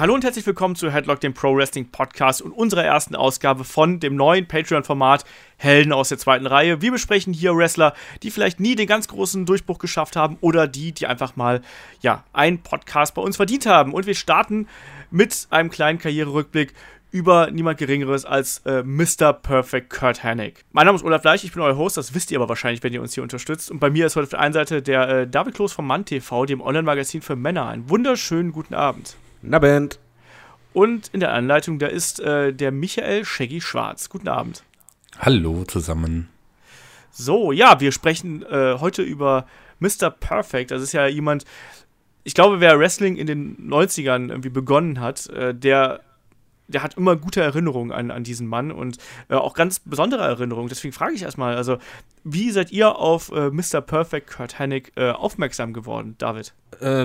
hallo und herzlich willkommen zu Headlock, dem Pro Wrestling Podcast und unserer ersten Ausgabe von dem neuen Patreon-Format Helden aus der zweiten Reihe. Wir besprechen hier Wrestler, die vielleicht nie den ganz großen Durchbruch geschafft haben oder die einfach mal, einen Podcast bei uns verdient haben. Und wir starten mit einem kleinen Karriererückblick über niemand Geringeres als Mr. Perfect Curt Hennig. Mein Name ist Olaf Bleich, ich bin euer Host, das wisst ihr aber wahrscheinlich, wenn ihr uns hier unterstützt. Und bei mir ist heute auf der einen Seite der David Kloß vom Mann TV, dem Online-Magazin für Männer. Einen wunderschönen guten Abend. Na Band. Und in der Anleitung, da ist der Michael Shaggy Schwarz. Guten Abend. Hallo zusammen. So, ja, wir sprechen heute über Mr. Perfect. Das ist ja jemand, ich glaube, wer Wrestling in den 90ern irgendwie begonnen hat, der hat immer gute Erinnerungen an diesen Mann und auch ganz besondere Erinnerungen. Deswegen frage ich erstmal, also, wie seid ihr auf Mr. Perfect Curt Hennig aufmerksam geworden, David?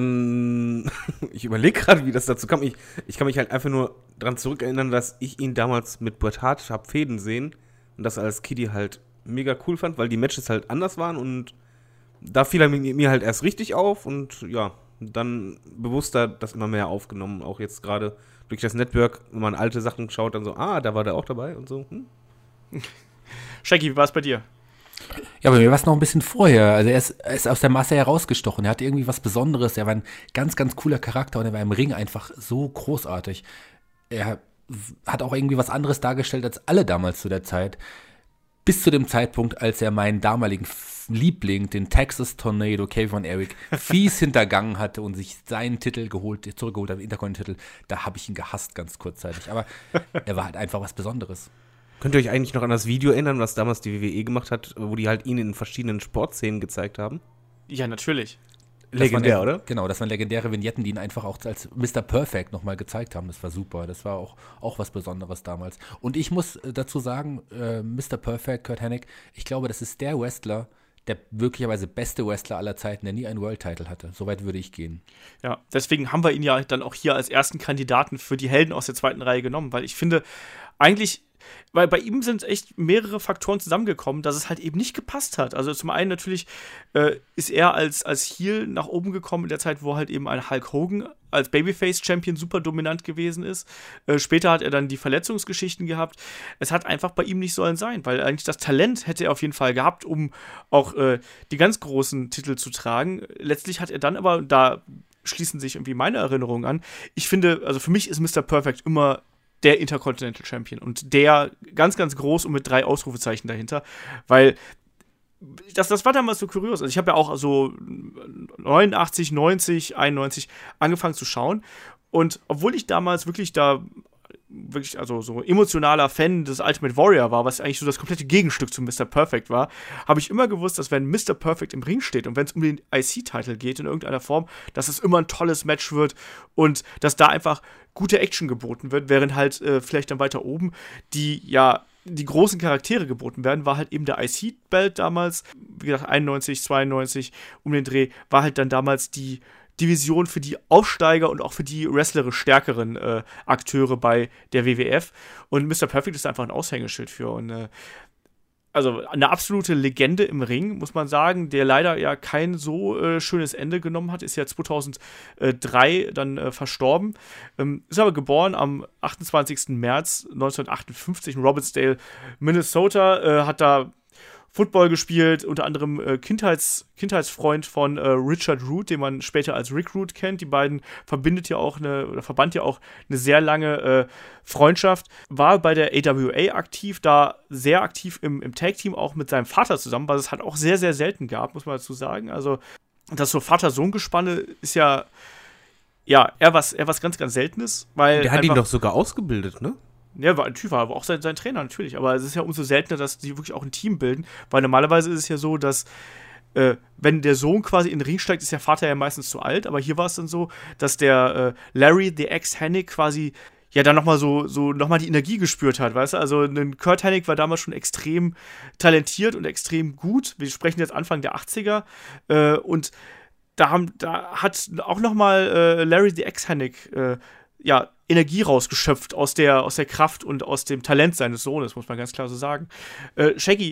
Ich überlege gerade, wie das dazu kam. Ich kann mich halt einfach nur dran zurückerinnern, dass ich ihn damals mit Bret Hart hab fäden sehen und das als Kiddie halt mega cool fand, weil die Matches halt anders waren und da fiel er mir halt erst richtig auf und ja, dann bewusster das immer mehr aufgenommen, auch jetzt gerade durch das Network, wenn man alte Sachen schaut, dann so, da war der auch dabei und so. Shaggy, wie war es bei dir? Ja, bei mir war es noch ein bisschen vorher. Also er ist aus der Masse herausgestochen. Er hatte irgendwie was Besonderes. Er war ein ganz, ganz cooler Charakter und er war im Ring einfach so großartig. Er hat auch irgendwie was anderes dargestellt als alle damals zu der Zeit. Bis zu dem Zeitpunkt, als er meinen damaligen Liebling, den Texas Tornado, Kevin Eric, fies hintergangen hatte und sich seinen Titel zurückgeholt hat, den Intercontinental, da habe ich ihn gehasst, ganz kurzzeitig. Aber er war halt einfach was Besonderes. Könnt ihr euch eigentlich noch an das Video erinnern, was damals die WWE gemacht hat, wo die halt ihn in verschiedenen Sportszenen gezeigt haben? Ja, natürlich. Legendär, oder? Genau, das waren legendäre Vignetten, die ihn einfach auch als Mr. Perfect nochmal gezeigt haben. Das war super. Das war auch was Besonderes damals. Und ich muss dazu sagen, Mr. Perfect, Curt Hennig, ich glaube, das ist der Wrestler, der wirklicherweise beste Wrestler aller Zeiten, der nie einen World-Title hatte. Soweit würde ich gehen. Ja, deswegen haben wir ihn ja dann auch hier als ersten Kandidaten für die Helden aus der zweiten Reihe genommen, weil ich finde, eigentlich, weil bei ihm sind echt mehrere Faktoren zusammengekommen, dass es halt eben nicht gepasst hat. Also zum einen natürlich ist er als Heel nach oben gekommen in der Zeit, wo halt eben ein Hulk Hogan als Babyface-Champion super dominant gewesen ist. Später hat er dann die Verletzungsgeschichten gehabt. Es hat einfach bei ihm nicht sollen sein, weil eigentlich das Talent hätte er auf jeden Fall gehabt, um auch die ganz großen Titel zu tragen. Letztlich hat er dann aber, da schließen sich irgendwie meine Erinnerungen an, ich finde, also für mich ist Mr. Perfect immer der Intercontinental Champion und der ganz, ganz groß und mit 3 Ausrufezeichen dahinter, weil das war damals so kurios. Also ich habe ja auch so 89, 90, 91 angefangen zu schauen und obwohl ich damals wirklich also so emotionaler Fan des Ultimate Warrior war, was eigentlich so das komplette Gegenstück zu Mr. Perfect war, habe ich immer gewusst, dass wenn Mr. Perfect im Ring steht und wenn es um den IC-Titel geht in irgendeiner Form, dass es immer ein tolles Match wird und dass da einfach gute Action geboten wird, während halt vielleicht dann weiter oben die großen Charaktere geboten werden, war halt eben der IC-Belt damals, wie gesagt 91, 92 um den Dreh, war halt dann damals die Division für die Aufsteiger und auch für die wrestlerisch stärkeren Akteure bei der WWF. Und Mr. Perfect ist einfach ein Aushängeschild für. Und also eine absolute Legende im Ring, muss man sagen, der leider ja kein so schönes Ende genommen hat, ist ja 2003 dann verstorben. Ist aber geboren am 28. März 1958 in Robbinsdale, Minnesota, hat da Football gespielt, unter anderem Kindheitsfreund von Richard Root, den man später als Rick Root kennt. Die beiden verband ja auch eine sehr lange Freundschaft. War bei der AWA aktiv, da sehr aktiv im Tag-Team, auch mit seinem Vater zusammen, was es halt auch sehr, sehr selten gab, muss man dazu sagen. Also das so Vater-Sohn-Gespanne ist ja eher was ganz, ganz Seltenes. Weil der hat ihn doch sogar ausgebildet, ne? Ja, war ein Typ, war aber auch sein Trainer natürlich. Aber es ist ja umso seltener, dass die wirklich auch ein Team bilden. Weil normalerweise ist es ja so, dass wenn der Sohn quasi in den Ring steigt, ist der Vater ja meistens zu alt. Aber hier war es dann so, dass der Larry, the ex-Hennig, quasi ja dann nochmal nochmal die Energie gespürt hat, weißt du? Also ein Curt Hennig war damals schon extrem talentiert und extrem gut. Wir sprechen jetzt Anfang der 80er. Und da hat auch nochmal Larry, the ex-Hennig, Energie rausgeschöpft aus der Kraft und aus dem Talent seines Sohnes, muss man ganz klar so sagen. Shaggy,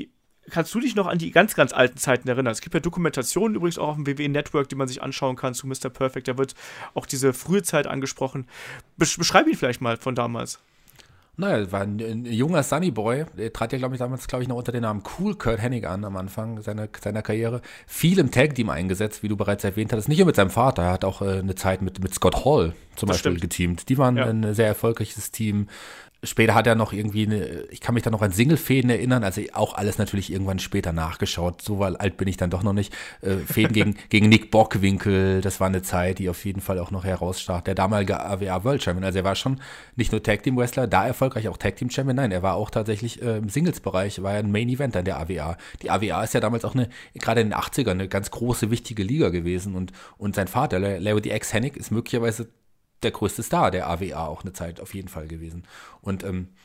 kannst du dich noch an die ganz, ganz alten Zeiten erinnern? Es gibt ja Dokumentationen übrigens auch auf dem WWE Network, die man sich anschauen kann zu Mr. Perfect. Da wird auch diese frühe Zeit angesprochen. Beschreib ihn vielleicht mal von damals. Naja, war ein junger Sunny Boy. Der trat ja, damals noch unter dem Namen Cool Kurt Hennig an am Anfang seiner Karriere. Viel im Tag-Team eingesetzt, wie du bereits erwähnt hattest. Nicht nur mit seinem Vater, er hat auch eine Zeit mit Scott Hall zum Beispiel geteamt. Die waren ein sehr erfolgreiches Team. Später hat er noch irgendwie ich kann mich da noch an Single-Fäden erinnern, also auch alles natürlich irgendwann später nachgeschaut, so alt bin ich dann doch noch nicht. Fäden gegen Nick Bockwinkel, das war eine Zeit, die auf jeden Fall auch noch herausstach. Der damalige AWA World Champion, also er war schon nicht nur Tag-Team-Wrestler, da erfolgreich auch Tag-Team-Champion, nein, er war auch tatsächlich im Singles-Bereich, war ja ein Main-Event an der AWA. Die AWA ist ja damals auch gerade in den 80ern, eine ganz große, wichtige Liga gewesen und sein Vater, Larry the X Hennig, ist möglicherweise der größte Star der AWA auch eine Zeit auf jeden Fall gewesen. Und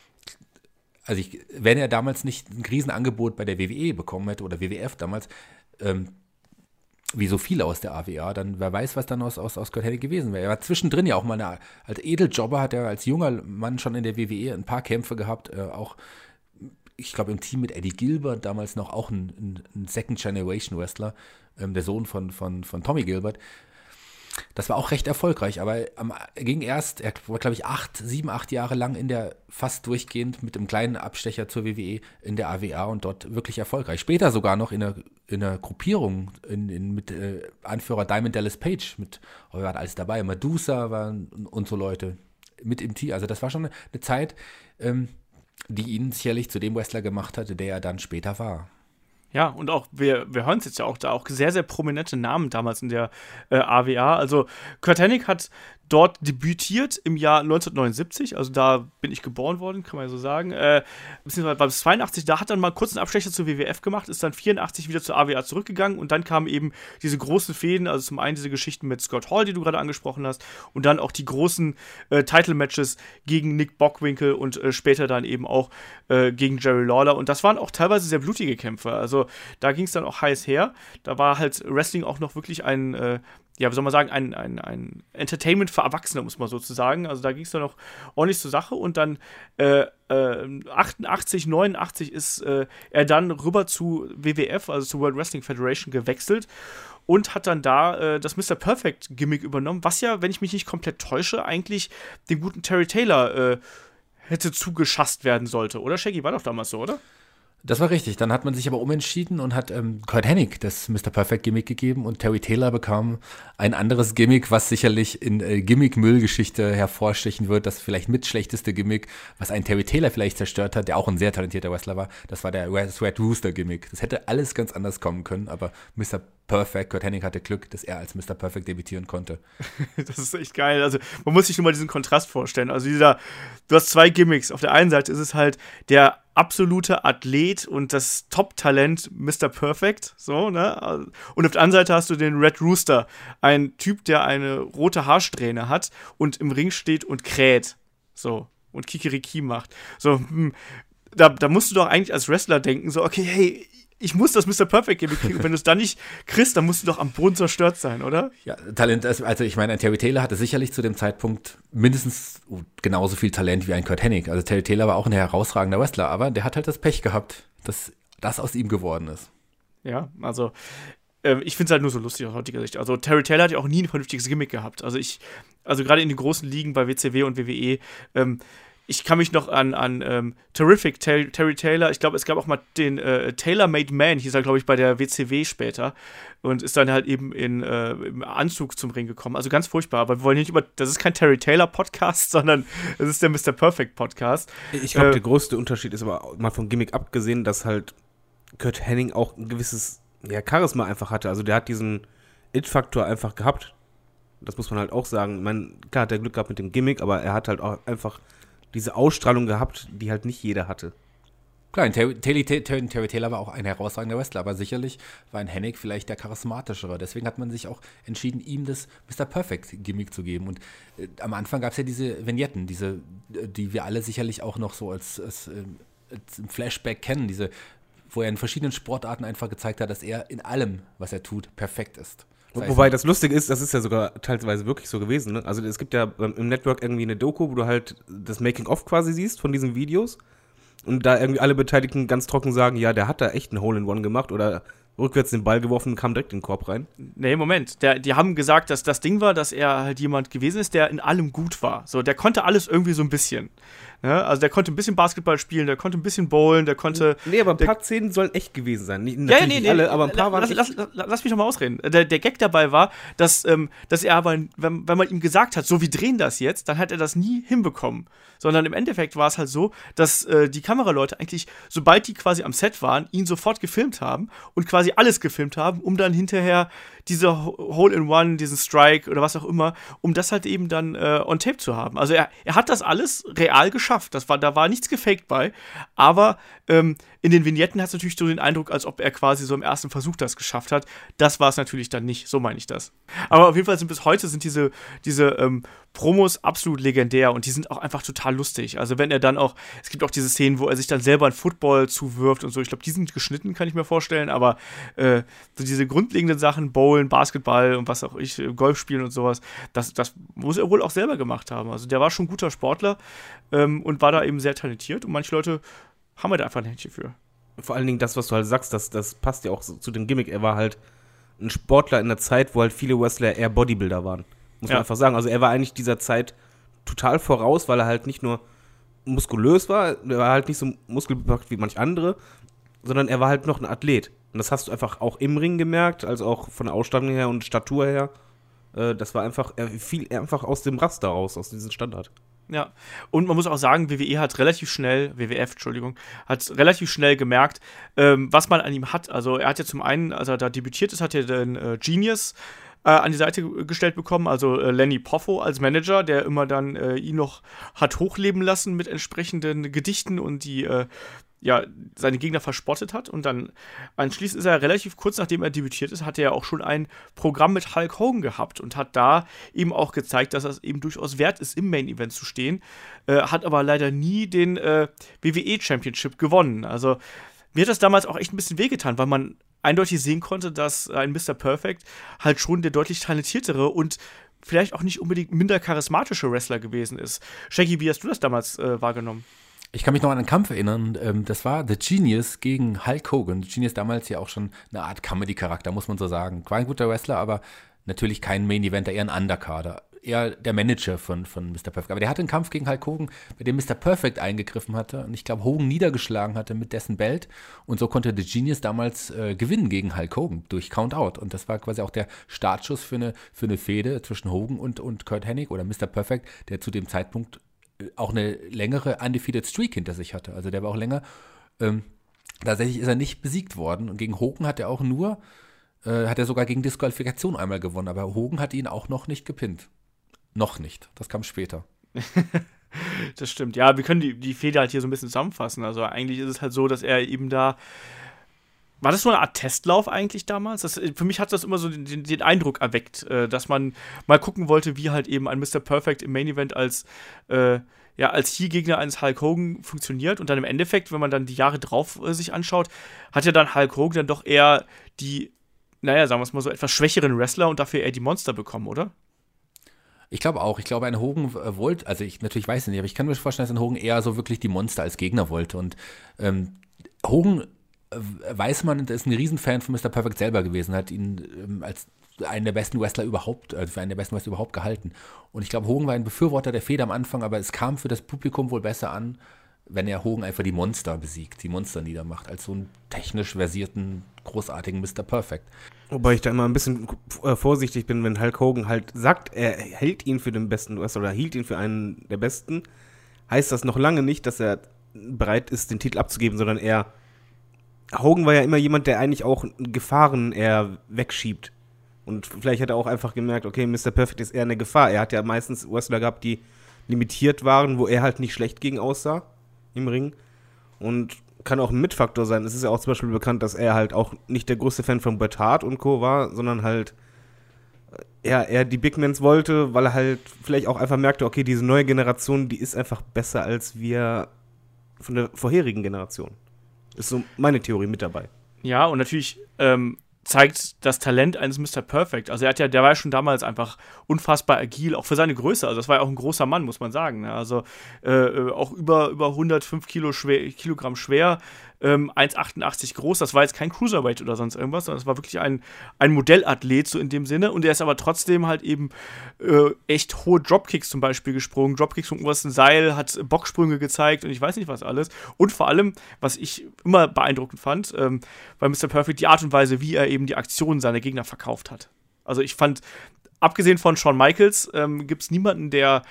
wenn er damals nicht ein Riesenangebot bei der WWE bekommen hätte oder WWF damals, wie so viele aus der AWA, dann wer weiß, was dann aus Kurt Hennig gewesen wäre. Er war zwischendrin ja auch mal als Edeljobber, hat er als junger Mann schon in der WWE ein paar Kämpfe gehabt, auch ich glaube im Team mit Eddie Gilbert, damals noch auch ein Second-Generation-Wrestler, der Sohn von Tommy Gilbert. Das war auch recht erfolgreich, aber er war, glaube ich, 7, 8 Jahre lang fast durchgehend mit einem kleinen Abstecher zur WWE in der AWA und dort wirklich erfolgreich. Später sogar noch in einer Gruppierung mit Anführer Diamond Dallas Page, wir waren alles dabei, Medusa waren und so Leute mit im Team. Also das war schon eine Zeit, die ihn sicherlich zu dem Wrestler gemacht hatte, der er dann später war. Ja, und auch, wir hören es jetzt ja auch, da auch sehr, sehr prominente Namen damals in der AWA. Also Kurt Hennig hat dort debütiert im Jahr 1979, also da bin ich geboren worden, kann man ja so sagen. Beziehungsweise war bis 82, da hat dann mal kurz einen Abstecher zur WWF gemacht, ist dann 84 wieder zur AWA zurückgegangen und dann kamen eben diese großen Fäden, also zum einen diese Geschichten mit Scott Hall, die du gerade angesprochen hast, und dann auch die großen Title-Matches gegen Nick Bockwinkel und später dann eben auch gegen Jerry Lawler, und das waren auch teilweise sehr blutige Kämpfe, also da ging es dann auch heiß her, da war halt Wrestling auch noch wirklich ein wie soll man sagen, ein Entertainment für Erwachsene, muss man sozusagen. Also da ging es dann noch ordentlich zur Sache und dann 88, 89 ist er dann rüber zu WWF, also zu World Wrestling Federation, gewechselt und hat dann da das Mr. Perfect Gimmick übernommen, was ja, wenn ich mich nicht komplett täusche, eigentlich dem guten Terry Taylor hätte zugeschasst werden sollte, oder? Shaggy, war doch damals so, oder? Das war richtig. Dann hat man sich aber umentschieden und hat Kurt Hennig das Mr. Perfect Gimmick gegeben und Terry Taylor bekam ein anderes Gimmick, was sicherlich in Gimmick-Müllgeschichte hervorstechen wird. Das vielleicht mit schlechteste Gimmick, was einen Terry Taylor vielleicht zerstört hat, der auch ein sehr talentierter Wrestler war. Das war der Red Rooster Gimmick. Das hätte alles ganz anders kommen können, aber Mr. Perfect, Kurt Hennig hatte Glück, dass er als Mr. Perfect debütieren konnte. Das ist echt geil. Also man muss sich nur mal diesen Kontrast vorstellen. Also du hast zwei Gimmicks. Auf der einen Seite ist es halt der absolute Athlet und das Top-Talent Mr. Perfect, so, ne? Und auf der anderen Seite hast du den Red Rooster, ein Typ, der eine rote Haarsträhne hat und im Ring steht und kräht, so, und Kikeriki macht. So, da musst du doch eigentlich als Wrestler denken, so, okay, hey, ich muss das Mr. Perfect Gimmick kriegen. Und wenn du es dann nicht kriegst, dann musst du doch am Boden zerstört sein, oder? Ja, Talent, also ich meine, ein Terry Taylor hatte sicherlich zu dem Zeitpunkt mindestens genauso viel Talent wie ein Kurt Hennig. Also Terry Taylor war auch ein herausragender Wrestler, aber der hat halt das Pech gehabt, dass das aus ihm geworden ist. Ja, also ich finde es halt nur so lustig aus heutiger Sicht. Also Terry Taylor hat ja auch nie ein vernünftiges Gimmick gehabt. Also gerade in den großen Ligen bei WCW und WWE, ich kann mich noch an Terrific Terry Taylor, ich glaube, es gab auch mal den Tailor-Made Man, hieß er, glaube ich, bei der WCW später und ist dann halt eben im Anzug zum Ring gekommen. Also ganz furchtbar, aber wir wollen hier nicht das ist kein Terry Taylor-Podcast, sondern es ist der Mr. Perfect-Podcast. Ich glaube, der größte Unterschied ist aber mal vom Gimmick abgesehen, dass halt Kurt Hennig auch ein gewisses Charisma einfach hatte. Also der hat diesen It-Faktor einfach gehabt. Das muss man halt auch sagen. Ich meine, klar hat er Glück gehabt mit dem Gimmick, aber er hat halt auch einfach diese Ausstrahlung gehabt, die halt nicht jeder hatte. Klar, Terry Taylor war auch ein herausragender Wrestler, aber sicherlich war ein Hennig vielleicht der charismatischere. Deswegen hat man sich auch entschieden, ihm das Mr. Perfect-Gimmick zu geben. Und am Anfang gab es ja diese Vignetten, die wir alle sicherlich auch noch so als Flashback kennen, wo er in verschiedenen Sportarten einfach gezeigt hat, dass er in allem, was er tut, perfekt ist. Wobei das Lustige ist, das ist ja sogar teilweise wirklich so gewesen, ne? Also es gibt ja im Network irgendwie eine Doku, wo du halt das Making-of quasi siehst von diesen Videos und da irgendwie alle Beteiligten ganz trocken sagen, ja, der hat da echt einen Hole-in-One gemacht oder rückwärts den Ball geworfen und kam direkt in den Korb rein. Nee, Moment. Die haben gesagt, dass das Ding war, dass er halt jemand gewesen ist, der in allem gut war. So, der konnte alles irgendwie so ein bisschen. Ne? Also der konnte ein bisschen Basketball spielen, der konnte ein bisschen bowlen, der konnte... Nee, aber ein paar Szenen sollen echt gewesen sein. Nicht alle, aber ein paar waren lass mich doch mal ausreden. Der Gag dabei war, dass er aber, wenn man ihm gesagt hat, so, wir drehen das jetzt, dann hat er das nie hinbekommen. Sondern im Endeffekt war es halt so, dass die Kameraleute eigentlich, sobald die quasi am Set waren, ihn sofort gefilmt haben und quasi alles gefilmt haben, um dann hinterher diese Hole-in-One, diesen Strike oder was auch immer, um das halt eben dann on Tape zu haben. Also er hat das alles real geschafft. Da war nichts gefaked bei, aber in den Vignetten hat es natürlich so den Eindruck, als ob er quasi so im ersten Versuch das geschafft hat. Das war es natürlich dann nicht, so meine ich das. Aber auf jeden Fall bis heute sind diese Promos absolut legendär und die sind auch einfach total lustig. Also wenn er dann auch, es gibt auch diese Szenen, wo er sich dann selber einen Football zuwirft und so. Ich glaube, die sind geschnitten, kann ich mir vorstellen, aber so diese grundlegenden Sachen, Bowlen, Basketball und was auch ich, Golf spielen und sowas, das muss er wohl auch selber gemacht haben. Also der war schon ein guter Sportler und war da eben sehr talentiert und manche Leute haben da einfach ein Händchen für. Vor allen Dingen das, was du halt sagst, das passt ja auch so zu dem Gimmick. Er war halt ein Sportler in der Zeit, wo halt viele Wrestler eher Bodybuilder waren. Muss man einfach sagen. Also er war eigentlich dieser Zeit total voraus, weil er halt nicht nur muskulös war, er war halt nicht so muskelbepackt wie manch andere, sondern er war halt noch ein Athlet. Und das hast du einfach auch im Ring gemerkt, also auch von der Ausstattung her und Statur her. Das war einfach, er fiel einfach aus dem Raster raus, aus diesem Standard. Ja, und man muss auch sagen, WWF hat relativ schnell gemerkt, was man an ihm hat. Also er hat ja zum einen, als er da debütiert ist, hat er den Genius an die Seite gestellt bekommen, also Lenny Poffo als Manager, der immer dann ihn noch hat hochleben lassen mit entsprechenden Gedichten und die seine Gegner verspottet hat. Und dann anschließend ist er relativ kurz nachdem er debütiert ist, hatte er auch schon ein Programm mit Hulk Hogan gehabt und hat da eben auch gezeigt, dass es eben durchaus wert ist, im Main Event zu stehen, hat aber leider nie den WWE Championship gewonnen. Also mir hat das damals auch echt ein bisschen wehgetan, weil man eindeutig sehen konnte, dass ein Mr. Perfect halt schon der deutlich talentiertere und vielleicht auch nicht unbedingt minder charismatische Wrestler gewesen ist. Shaggy, wie hast du das damals wahrgenommen? Ich kann mich noch an einen Kampf erinnern, das war The Genius gegen Hulk Hogan. The Genius damals ja auch schon eine Art Comedy-Charakter, muss man so sagen. War ein guter Wrestler, aber natürlich kein Main-Eventer, eher ein Undercarder. Eher der Manager von Mr. Perfect. Aber der hatte einen Kampf gegen Hulk Hogan, bei dem Mr. Perfect eingegriffen hatte und ich glaube Hogan niedergeschlagen hatte mit dessen Belt. Und so konnte The Genius damals gewinnen gegen Hulk Hogan durch Countout. Und das war quasi auch der Startschuss für eine Fehde zwischen Hogan und Curt Hennig oder Mr. Perfect, der zu dem Zeitpunkt auch eine längere Undefeated Streak hinter sich hatte. Also der war auch länger. Tatsächlich ist er nicht besiegt worden. Und gegen Hogan hat er sogar gegen Disqualifikation einmal gewonnen. Aber Hogan hat ihn auch noch nicht gepinnt. Noch nicht. Das kam später. Das stimmt. Ja, wir können die Fehde halt hier so ein bisschen zusammenfassen. Also eigentlich ist es halt so, dass er eben da. War das so eine Art Testlauf eigentlich damals? Für mich hat das immer so den Eindruck erweckt, dass man mal gucken wollte, wie halt eben ein Mr. Perfect im Main Event als Heel-Gegner eines Hulk Hogan funktioniert. Und dann im Endeffekt, wenn man dann die Jahre drauf sich anschaut, hat ja dann Hulk Hogan dann doch eher die, sagen wir es mal so, etwas schwächeren Wrestler und dafür eher die Monster bekommen, oder? Ich glaube auch. Ich glaube, ein Hogan wollte, also ich natürlich weiß es nicht, aber ich kann mir vorstellen, dass ein Hogan eher so wirklich die Monster als Gegner wollte. Und Hogan weiß man, ist ein Riesenfan von Mr. Perfect selber gewesen, hat ihn als einen der besten Wrestler überhaupt, also für einen der besten Wrestler überhaupt gehalten. Und ich glaube, Hogan war ein Befürworter der Fehde am Anfang, aber es kam für das Publikum wohl besser an, wenn er Hogan einfach die Monster besiegt, die Monster niedermacht, als so einen technisch versierten, großartigen Mr. Perfect. Wobei ich da immer ein bisschen vorsichtig bin, wenn Hulk Hogan halt sagt, er hält ihn für den besten Wrestler oder hielt ihn für einen der besten, heißt das noch lange nicht, dass er bereit ist, den Titel abzugeben, sondern Hogan war ja immer jemand, der eigentlich auch Gefahren eher wegschiebt. Und vielleicht hat er auch einfach gemerkt, okay, Mr. Perfect ist eher eine Gefahr. Er hat ja meistens Wrestler gehabt, die limitiert waren, wo er halt nicht schlecht gegen aussah im Ring. Und kann auch ein Mitfaktor sein. Es ist ja auch zum Beispiel bekannt, dass er halt auch nicht der größte Fan von Bret Hart und Co. war, sondern halt er die Big Mans wollte, weil er halt vielleicht auch einfach merkte, okay, diese neue Generation, die ist einfach besser als wir von der vorherigen Generation. Ist so meine Theorie mit dabei. Ja, und natürlich zeigt das Talent eines Mr. Perfect. Also der war ja schon damals einfach unfassbar agil, auch für seine Größe. Also das war ja auch ein großer Mann, muss man sagen. Ne? Also auch über 105 Kilogramm schwer, 1,88 groß. Das war jetzt kein Cruiserweight oder sonst irgendwas, sondern es war wirklich ein Modellathlet so in dem Sinne. Und er ist aber trotzdem halt eben echt hohe Dropkicks zum Beispiel gesprungen. Dropkicks vom obersten Seil, hat Bocksprünge gezeigt und ich weiß nicht was alles. Und vor allem, was ich immer beeindruckend fand, bei Mr. Perfect, die Art und Weise, wie er eben die Aktionen seiner Gegner verkauft hat. Also ich fand, abgesehen von Shawn Michaels, gibt es niemanden, der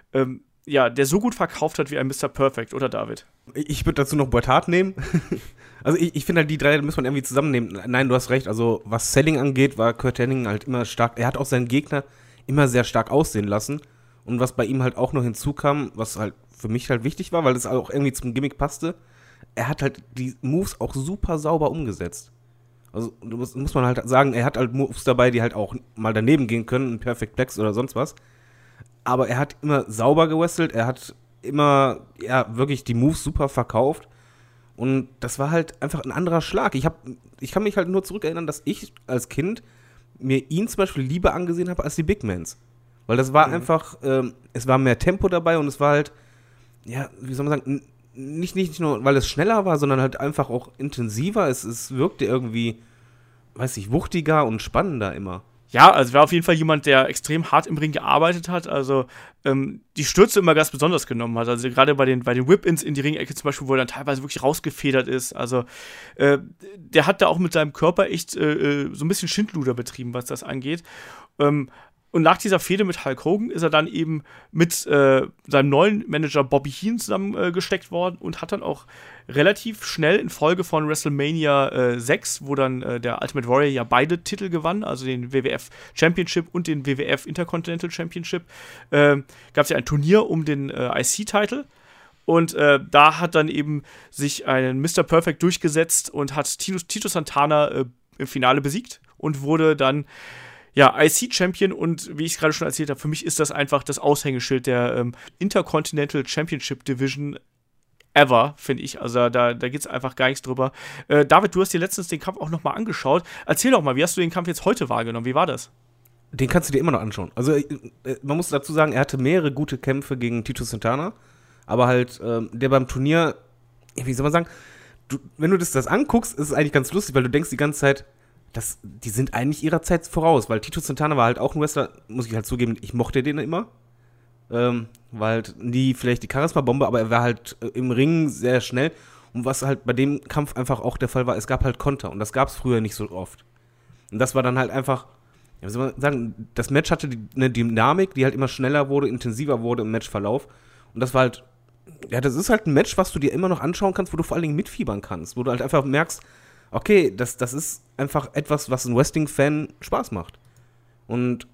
so gut verkauft hat wie ein Mr. Perfect, oder David? Ich würde dazu noch Bret Hart nehmen. Also ich finde halt, die drei muss man irgendwie zusammennehmen. Nein, du hast recht, also was Selling angeht, war Curt Hennig halt immer stark. Er hat auch seinen Gegner immer sehr stark aussehen lassen. Und was bei ihm halt auch noch hinzukam, was halt für mich halt wichtig war, weil das auch irgendwie zum Gimmick passte, er hat halt die Moves auch super sauber umgesetzt. Also muss man halt sagen, er hat halt Moves dabei, die halt auch mal daneben gehen können, ein Perfect Plex oder sonst was. Aber er hat immer sauber gewrestelt, er hat immer, wirklich die Moves super verkauft. Und das war halt einfach ein anderer Schlag. Ich kann mich halt nur zurückerinnern, dass ich als Kind mir ihn zum Beispiel lieber angesehen habe als die Big Mans. Weil das war einfach, es war mehr Tempo dabei und es war halt, wie soll man sagen, nicht nur, weil es schneller war, sondern halt einfach auch intensiver. Es wirkte irgendwie, wuchtiger und spannender immer. Ja, also war auf jeden Fall jemand, der extrem hart im Ring gearbeitet hat, also die Stürze immer ganz besonders genommen hat, also gerade bei den Whip-Ins in die Ringecke zum Beispiel, wo er dann teilweise wirklich rausgefedert ist, also der hat da auch mit seinem Körper echt so ein bisschen Schindluder betrieben, was das angeht. Und nach dieser Fehde mit Hulk Hogan ist er dann eben mit seinem neuen Manager Bobby Heenan zusammengesteckt worden und hat dann auch relativ schnell in Folge von WrestleMania 6, wo dann der Ultimate Warrior ja beide Titel gewann, also den WWF Championship und den WWF Intercontinental Championship, gab es ja ein Turnier um den IC-Titel. Und da hat dann eben sich ein Mr. Perfect durchgesetzt und hat Tito Santana im Finale besiegt und wurde dann IC-Champion, und wie ich es gerade schon erzählt habe, für mich ist das einfach das Aushängeschild der Intercontinental Championship Division ever, finde ich. Also da geht es einfach gar nichts drüber. David, du hast dir letztens den Kampf auch nochmal angeschaut. Erzähl doch mal, wie hast du den Kampf jetzt heute wahrgenommen? Wie war das? Den kannst du dir immer noch anschauen. Also man muss dazu sagen, er hatte mehrere gute Kämpfe gegen Tito Santana, aber halt der beim Turnier, wie soll man sagen, wenn du das anguckst, ist es eigentlich ganz lustig, weil du denkst die ganze Zeit, die sind eigentlich ihrer Zeit voraus, weil Tito Santana war halt auch ein Wrestler, muss ich halt zugeben, ich mochte den immer, war halt nie vielleicht die Charisma-Bombe, aber er war halt im Ring sehr schnell, und was halt bei dem Kampf einfach auch der Fall war, es gab halt Konter, und das gab es früher nicht so oft. Und das war dann halt einfach, wie soll man sagen, das Match hatte eine Dynamik, die halt immer schneller wurde, intensiver wurde im Matchverlauf, und das war halt, das ist halt ein Match, was du dir immer noch anschauen kannst, wo du vor allen Dingen mitfiebern kannst, wo du halt einfach merkst, okay, das ist einfach etwas, was ein Wrestling-Fan Spaß macht. Und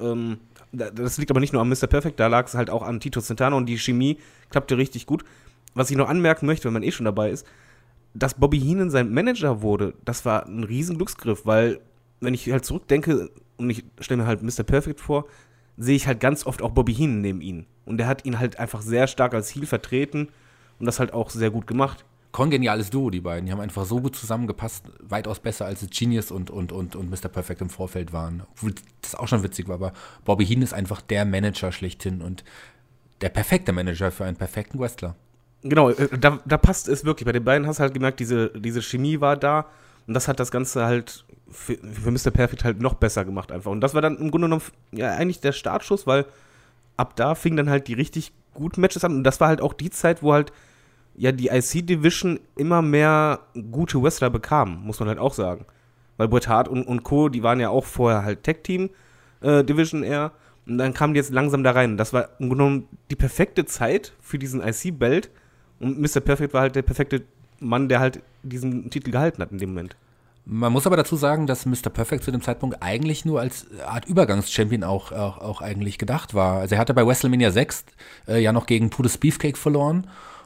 das liegt aber nicht nur am Mr. Perfect, da lag es halt auch an Tito Santana, und die Chemie klappte richtig gut. Was ich noch anmerken möchte, wenn man schon dabei ist, dass Bobby Heenan sein Manager wurde, das war ein riesen Glücksgriff, weil, wenn ich halt zurückdenke und ich stelle mir halt Mr. Perfect vor, sehe ich halt ganz oft auch Bobby Heenan neben ihn. Und der hat ihn halt einfach sehr stark als Heel vertreten und das halt auch sehr gut gemacht. Kongeniales Duo, die beiden. Die haben einfach so gut zusammengepasst, weitaus besser als Genius und Mr. Perfect im Vorfeld waren. Obwohl das auch schon witzig war, aber Bobby Heenan ist einfach der Manager schlechthin und der perfekte Manager für einen perfekten Wrestler. Genau, da passt es wirklich. Bei den beiden hast du halt gemerkt, diese Chemie war da, und das hat das Ganze halt für Mr. Perfect halt noch besser gemacht einfach. Und das war dann im Grunde genommen eigentlich der Startschuss, weil ab da fingen dann halt die richtig guten Matches an, und das war halt auch die Zeit, wo halt die IC-Division immer mehr gute Wrestler bekam, muss man halt auch sagen. Weil Bret Hart und Co., die waren ja auch vorher halt Tag-Team-Division eher, und dann kamen die jetzt langsam da rein. Das war im Grunde genommen die perfekte Zeit für diesen IC-Belt, und Mr. Perfect war halt der perfekte Mann, der halt diesen Titel gehalten hat in dem Moment. Man muss aber dazu sagen, dass Mr. Perfect zu dem Zeitpunkt eigentlich nur als Art Übergangschampion auch eigentlich gedacht war. Also er hatte bei WrestleMania 6 noch gegen Brutus Beefcake verloren.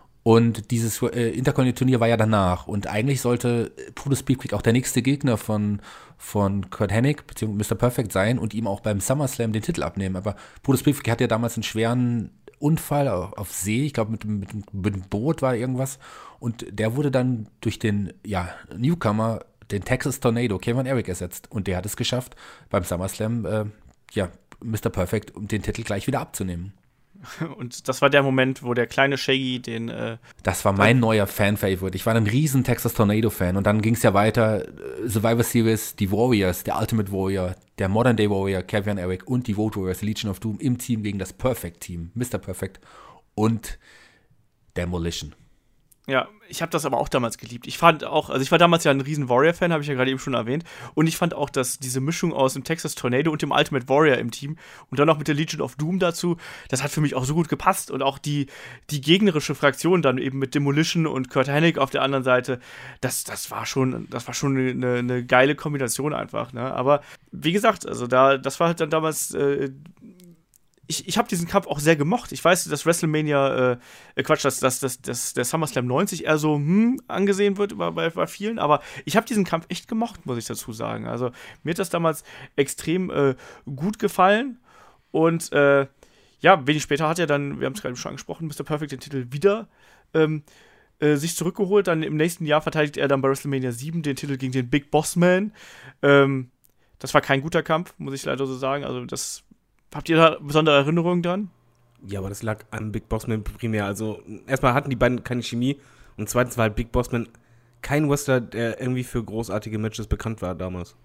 Und dieses Intercontinental-Turnier war ja danach. Und eigentlich sollte Brutus Beefcake auch der nächste Gegner von Curt Hennig bzw. Mr. Perfect sein und ihm auch beim SummerSlam den Titel abnehmen. Aber Brutus Beefcake hatte ja damals einen schweren Unfall auf See. Ich glaube, mit dem Boot war irgendwas. Und der wurde dann durch den Newcomer den Texas Tornado, Kevin Eric, ersetzt. Und der hat es geschafft, beim SummerSlam, Mr. Perfect, um den Titel gleich wieder abzunehmen. Und das war der Moment, wo der kleine Shaggy den das war mein neuer Fan-Favorite. Ich war ein riesen Texas Tornado-Fan. Und dann ging es ja weiter, Survivor Series, die Warriors, der Ultimate Warrior, der Modern Day Warrior, Kevin Eric und die Road Warriors, Legion of Doom im Team gegen das Perfect-Team, Mr. Perfect und Demolition. Ja, ich habe das aber auch damals geliebt. Ich war damals ja ein riesen Warrior-Fan, habe ich ja gerade eben schon erwähnt. Und ich fand auch, dass diese Mischung aus dem Texas Tornado und dem Ultimate Warrior im Team und dann noch mit der Legion of Doom dazu, das hat für mich auch so gut gepasst. Und auch die gegnerische Fraktion dann eben mit Demolition und Curt Hennig auf der anderen Seite, das war schon eine geile Kombination einfach. Ne? Aber wie gesagt, also das war halt dann damals ich habe diesen Kampf auch sehr gemocht. Ich weiß, dass WrestleMania, dass der SummerSlam 90 eher so angesehen wird bei vielen, aber ich habe diesen Kampf echt gemocht, muss ich dazu sagen. Also mir hat das damals extrem gut gefallen und wenig später hat er dann, wir haben es gerade schon angesprochen, Mr. Perfect den Titel wieder sich zurückgeholt. Dann im nächsten Jahr verteidigt er dann bei WrestleMania 7 den Titel gegen den Big Boss Man. Das war kein guter Kampf, muss ich leider so sagen. Also habt ihr da besondere Erinnerungen dran? Ja, aber das lag an Big Boss Man primär. Also erstmal hatten die beiden keine Chemie und zweitens war halt Big Boss Man kein Wrestler, der irgendwie für großartige Matches bekannt war damals.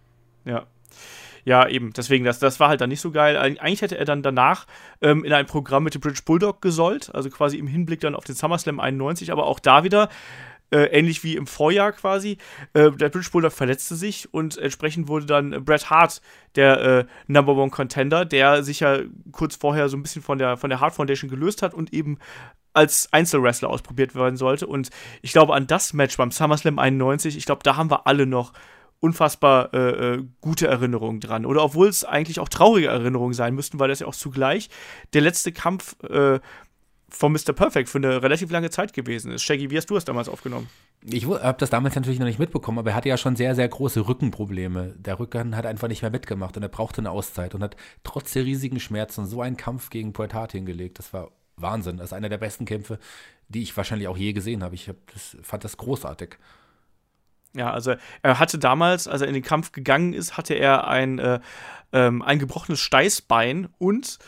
Ja, eben. Deswegen, das war halt dann nicht so geil. Eigentlich hätte er dann danach in ein Programm mit dem British Bulldog gesollt, also quasi im Hinblick dann auf den SummerSlam 91, aber auch da wieder ähnlich wie im Vorjahr quasi. Der British Bulldog verletzte sich und entsprechend wurde dann Bret Hart der Number One Contender, der sich ja kurz vorher so ein bisschen von der Hart Foundation gelöst hat und eben als Einzelwrestler ausprobiert werden sollte. Und ich glaube, an das Match beim SummerSlam 91, ich glaube, da haben wir alle noch unfassbar gute Erinnerungen dran. Oder obwohl es eigentlich auch traurige Erinnerungen sein müssten, weil das ja auch zugleich der letzte Kampf von Mr. Perfect für eine relativ lange Zeit gewesen ist. Shaggy, wie hast du das damals aufgenommen? Ich habe das damals natürlich noch nicht mitbekommen, aber er hatte ja schon sehr, sehr große Rückenprobleme. Der Rücken hat einfach nicht mehr mitgemacht und er brauchte eine Auszeit und hat trotz der riesigen Schmerzen so einen Kampf gegen Bret Hart hingelegt. Das war Wahnsinn. Das ist einer der besten Kämpfe, die ich wahrscheinlich auch je gesehen habe. Fand das großartig. Ja, also er hatte damals, als er in den Kampf gegangen ist, hatte er ein gebrochenes Steißbein und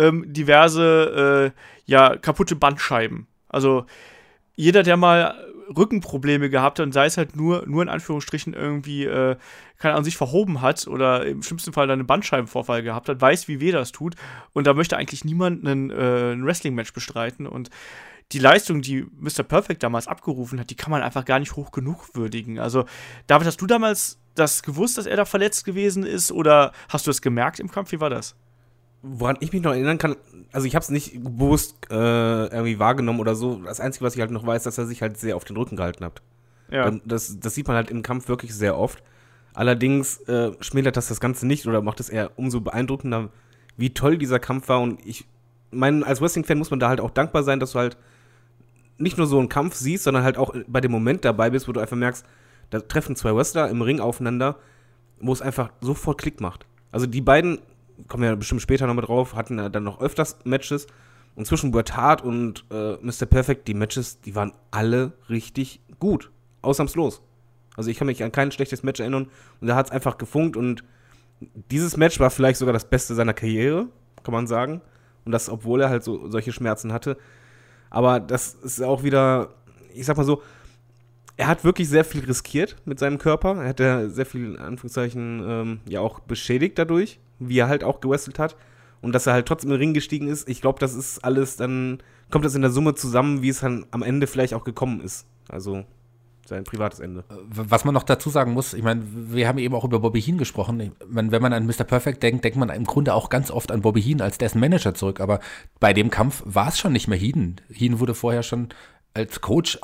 diverse kaputte Bandscheiben. Also jeder, der mal Rückenprobleme gehabt hat und sei es halt nur in Anführungsstrichen irgendwie keine Ahnung, sich verhoben hat oder im schlimmsten Fall dann einen Bandscheibenvorfall gehabt hat, weiß, wie weh das tut. Und da möchte eigentlich niemand ein Wrestling-Match bestreiten. Und die Leistung, die Mr. Perfect damals abgerufen hat, die kann man einfach gar nicht hoch genug würdigen. Also, David, hast du damals das gewusst, dass er da verletzt gewesen ist oder hast du es gemerkt im Kampf? Wie war das? Woran ich mich noch erinnern kann, also ich habe es nicht bewusst irgendwie wahrgenommen oder so. Das Einzige, was ich halt noch weiß, dass er sich halt sehr auf den Rücken gehalten hat. Ja. Das sieht man halt im Kampf wirklich sehr oft. Allerdings schmälert das Ganze nicht oder macht es eher umso beeindruckender, wie toll dieser Kampf war. Und ich meine, als Wrestling-Fan muss man da halt auch dankbar sein, dass du halt nicht nur so einen Kampf siehst, sondern halt auch bei dem Moment dabei bist, wo du einfach merkst, da treffen zwei Wrestler im Ring aufeinander, wo es einfach sofort Klick macht. Also die beiden, kommen wir ja bestimmt später noch mal drauf, hatten dann noch öfters Matches und zwischen Bret Hart und Mr. Perfect, die Matches, die waren alle richtig gut, ausnahmslos. Also ich kann mich an kein schlechtes Match erinnern und da hat es einfach gefunkt und dieses Match war vielleicht sogar das Beste seiner Karriere, kann man sagen. Und das, obwohl er halt solche Schmerzen hatte. Aber das ist auch wieder, ich sag mal so, er hat wirklich sehr viel riskiert mit seinem Körper. Er hat ja sehr viel, in Anführungszeichen, auch beschädigt dadurch, wie er halt auch gewrestelt hat. Und dass er halt trotzdem in den Ring gestiegen ist, ich glaube, das ist alles, dann kommt das in der Summe zusammen, wie es dann am Ende vielleicht auch gekommen ist. Also sein privates Ende. Was man noch dazu sagen muss, ich meine, wir haben eben auch über Bobby Heenan gesprochen. Ich mein, wenn man an Mr. Perfect denkt man im Grunde auch ganz oft an Bobby Heenan als dessen Manager zurück. Aber bei dem Kampf war es schon nicht mehr Heenan. Heenan wurde vorher schon als Coach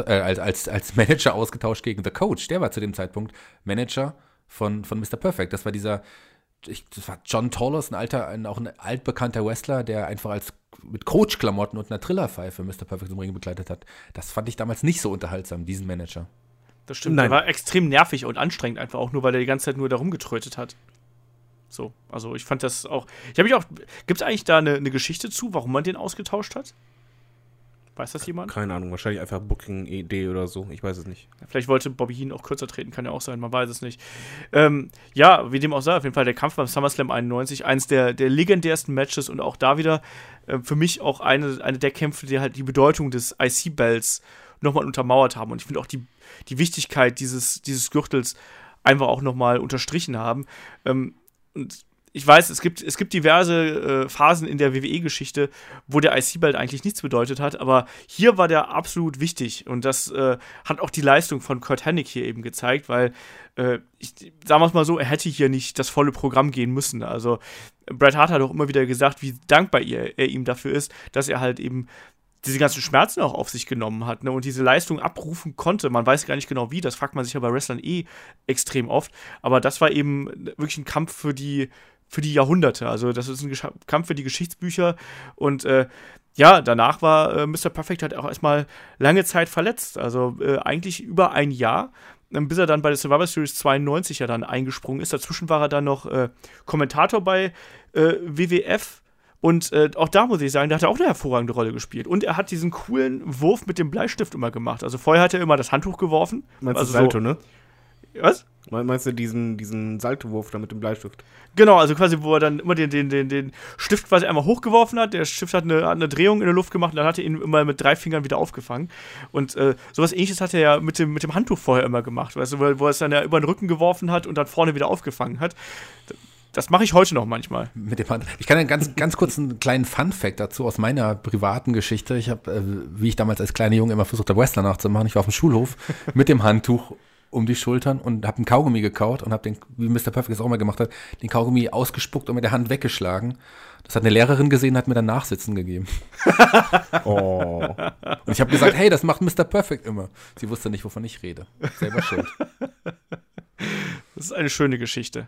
als Manager ausgetauscht gegen The Coach. Der war zu dem Zeitpunkt Manager von Mr. Perfect. Das war das war John Tolos, auch ein altbekannter Wrestler, der einfach mit Coach-Klamotten und einer Trillerpfeife Mr. Perfect im Ring begleitet hat. Das fand ich damals nicht so unterhaltsam, diesen Manager. Das stimmt, der war extrem nervig und anstrengend einfach auch nur, weil er die ganze Zeit nur da rumgetrötet hat. So, also ich fand das auch, gibt es eigentlich da eine Geschichte zu, warum man den ausgetauscht hat? Weiß das jemand? Keine Ahnung, wahrscheinlich einfach Booking-Idee oder so. Ich weiß es nicht. Vielleicht wollte Bobby Heenan auch kürzer treten, kann ja auch sein, man weiß es nicht. Ja, wie dem auch sei, auf jeden Fall der Kampf beim SummerSlam 91, eins der legendärsten Matches und auch da wieder für mich auch eine der Kämpfe, die halt die Bedeutung des IC-Belts nochmal untermauert haben. Und ich finde auch die Wichtigkeit dieses Gürtels einfach auch nochmal unterstrichen haben. Und ich weiß, es gibt diverse Phasen in der WWE-Geschichte, wo der IC-Belt eigentlich nichts bedeutet hat, aber hier war der absolut wichtig und das hat auch die Leistung von Curt Hennig hier eben gezeigt, weil, sagen wir es mal so, er hätte hier nicht das volle Programm gehen müssen. Also Bret Hart hat auch immer wieder gesagt, wie dankbar er ihm dafür ist, dass er halt eben diese ganzen Schmerzen auch auf sich genommen hat, ne, und diese Leistung abrufen konnte. Man weiß gar nicht genau wie, das fragt man sich ja bei Wrestlern extrem oft, aber das war eben wirklich ein Kampf für die Jahrhunderte. Also das ist ein Kampf für die Geschichtsbücher und danach war Mr. Perfect halt auch erstmal lange Zeit verletzt, also eigentlich über ein Jahr, bis er dann bei der Survivor Series 92 ja dann eingesprungen ist. Dazwischen war er dann noch Kommentator bei WWF. Und auch da muss ich sagen, da hat er auch eine hervorragende Rolle gespielt. Und er hat diesen coolen Wurf mit dem Bleistift immer gemacht. Also vorher hat er immer das Handtuch geworfen. Meinst also du Salto, ne? Was? Meinst du diesen Saltowurf da mit dem Bleistift? Genau, also quasi, wo er dann immer den Stift quasi einmal hochgeworfen hat. Der Stift hat eine Drehung in der Luft gemacht und dann hat er ihn immer mit 3 Fingern wieder aufgefangen. Und sowas Ähnliches hat er ja mit dem Handtuch vorher immer gemacht. Weißt du, wo er es dann ja über den Rücken geworfen hat und dann vorne wieder aufgefangen hat. Das mache ich heute noch manchmal. Mit dem Hand. Ich kann einen ganz kurz einen kleinen Fun-Fact dazu aus meiner privaten Geschichte. Ich habe, wie ich damals als kleiner Junge immer versucht habe, Wrestler nachzumachen. Ich war auf dem Schulhof mit dem Handtuch um die Schultern und habe einen Kaugummi gekaut und habe den, wie Mr. Perfect es auch mal gemacht hat, den Kaugummi ausgespuckt und mit der Hand weggeschlagen. Das hat eine Lehrerin gesehen und hat mir dann Nachsitzen gegeben. Oh. Und ich habe gesagt, hey, das macht Mr. Perfect immer. Sie wusste nicht, wovon ich rede. Selber schuld. Das ist eine schöne Geschichte.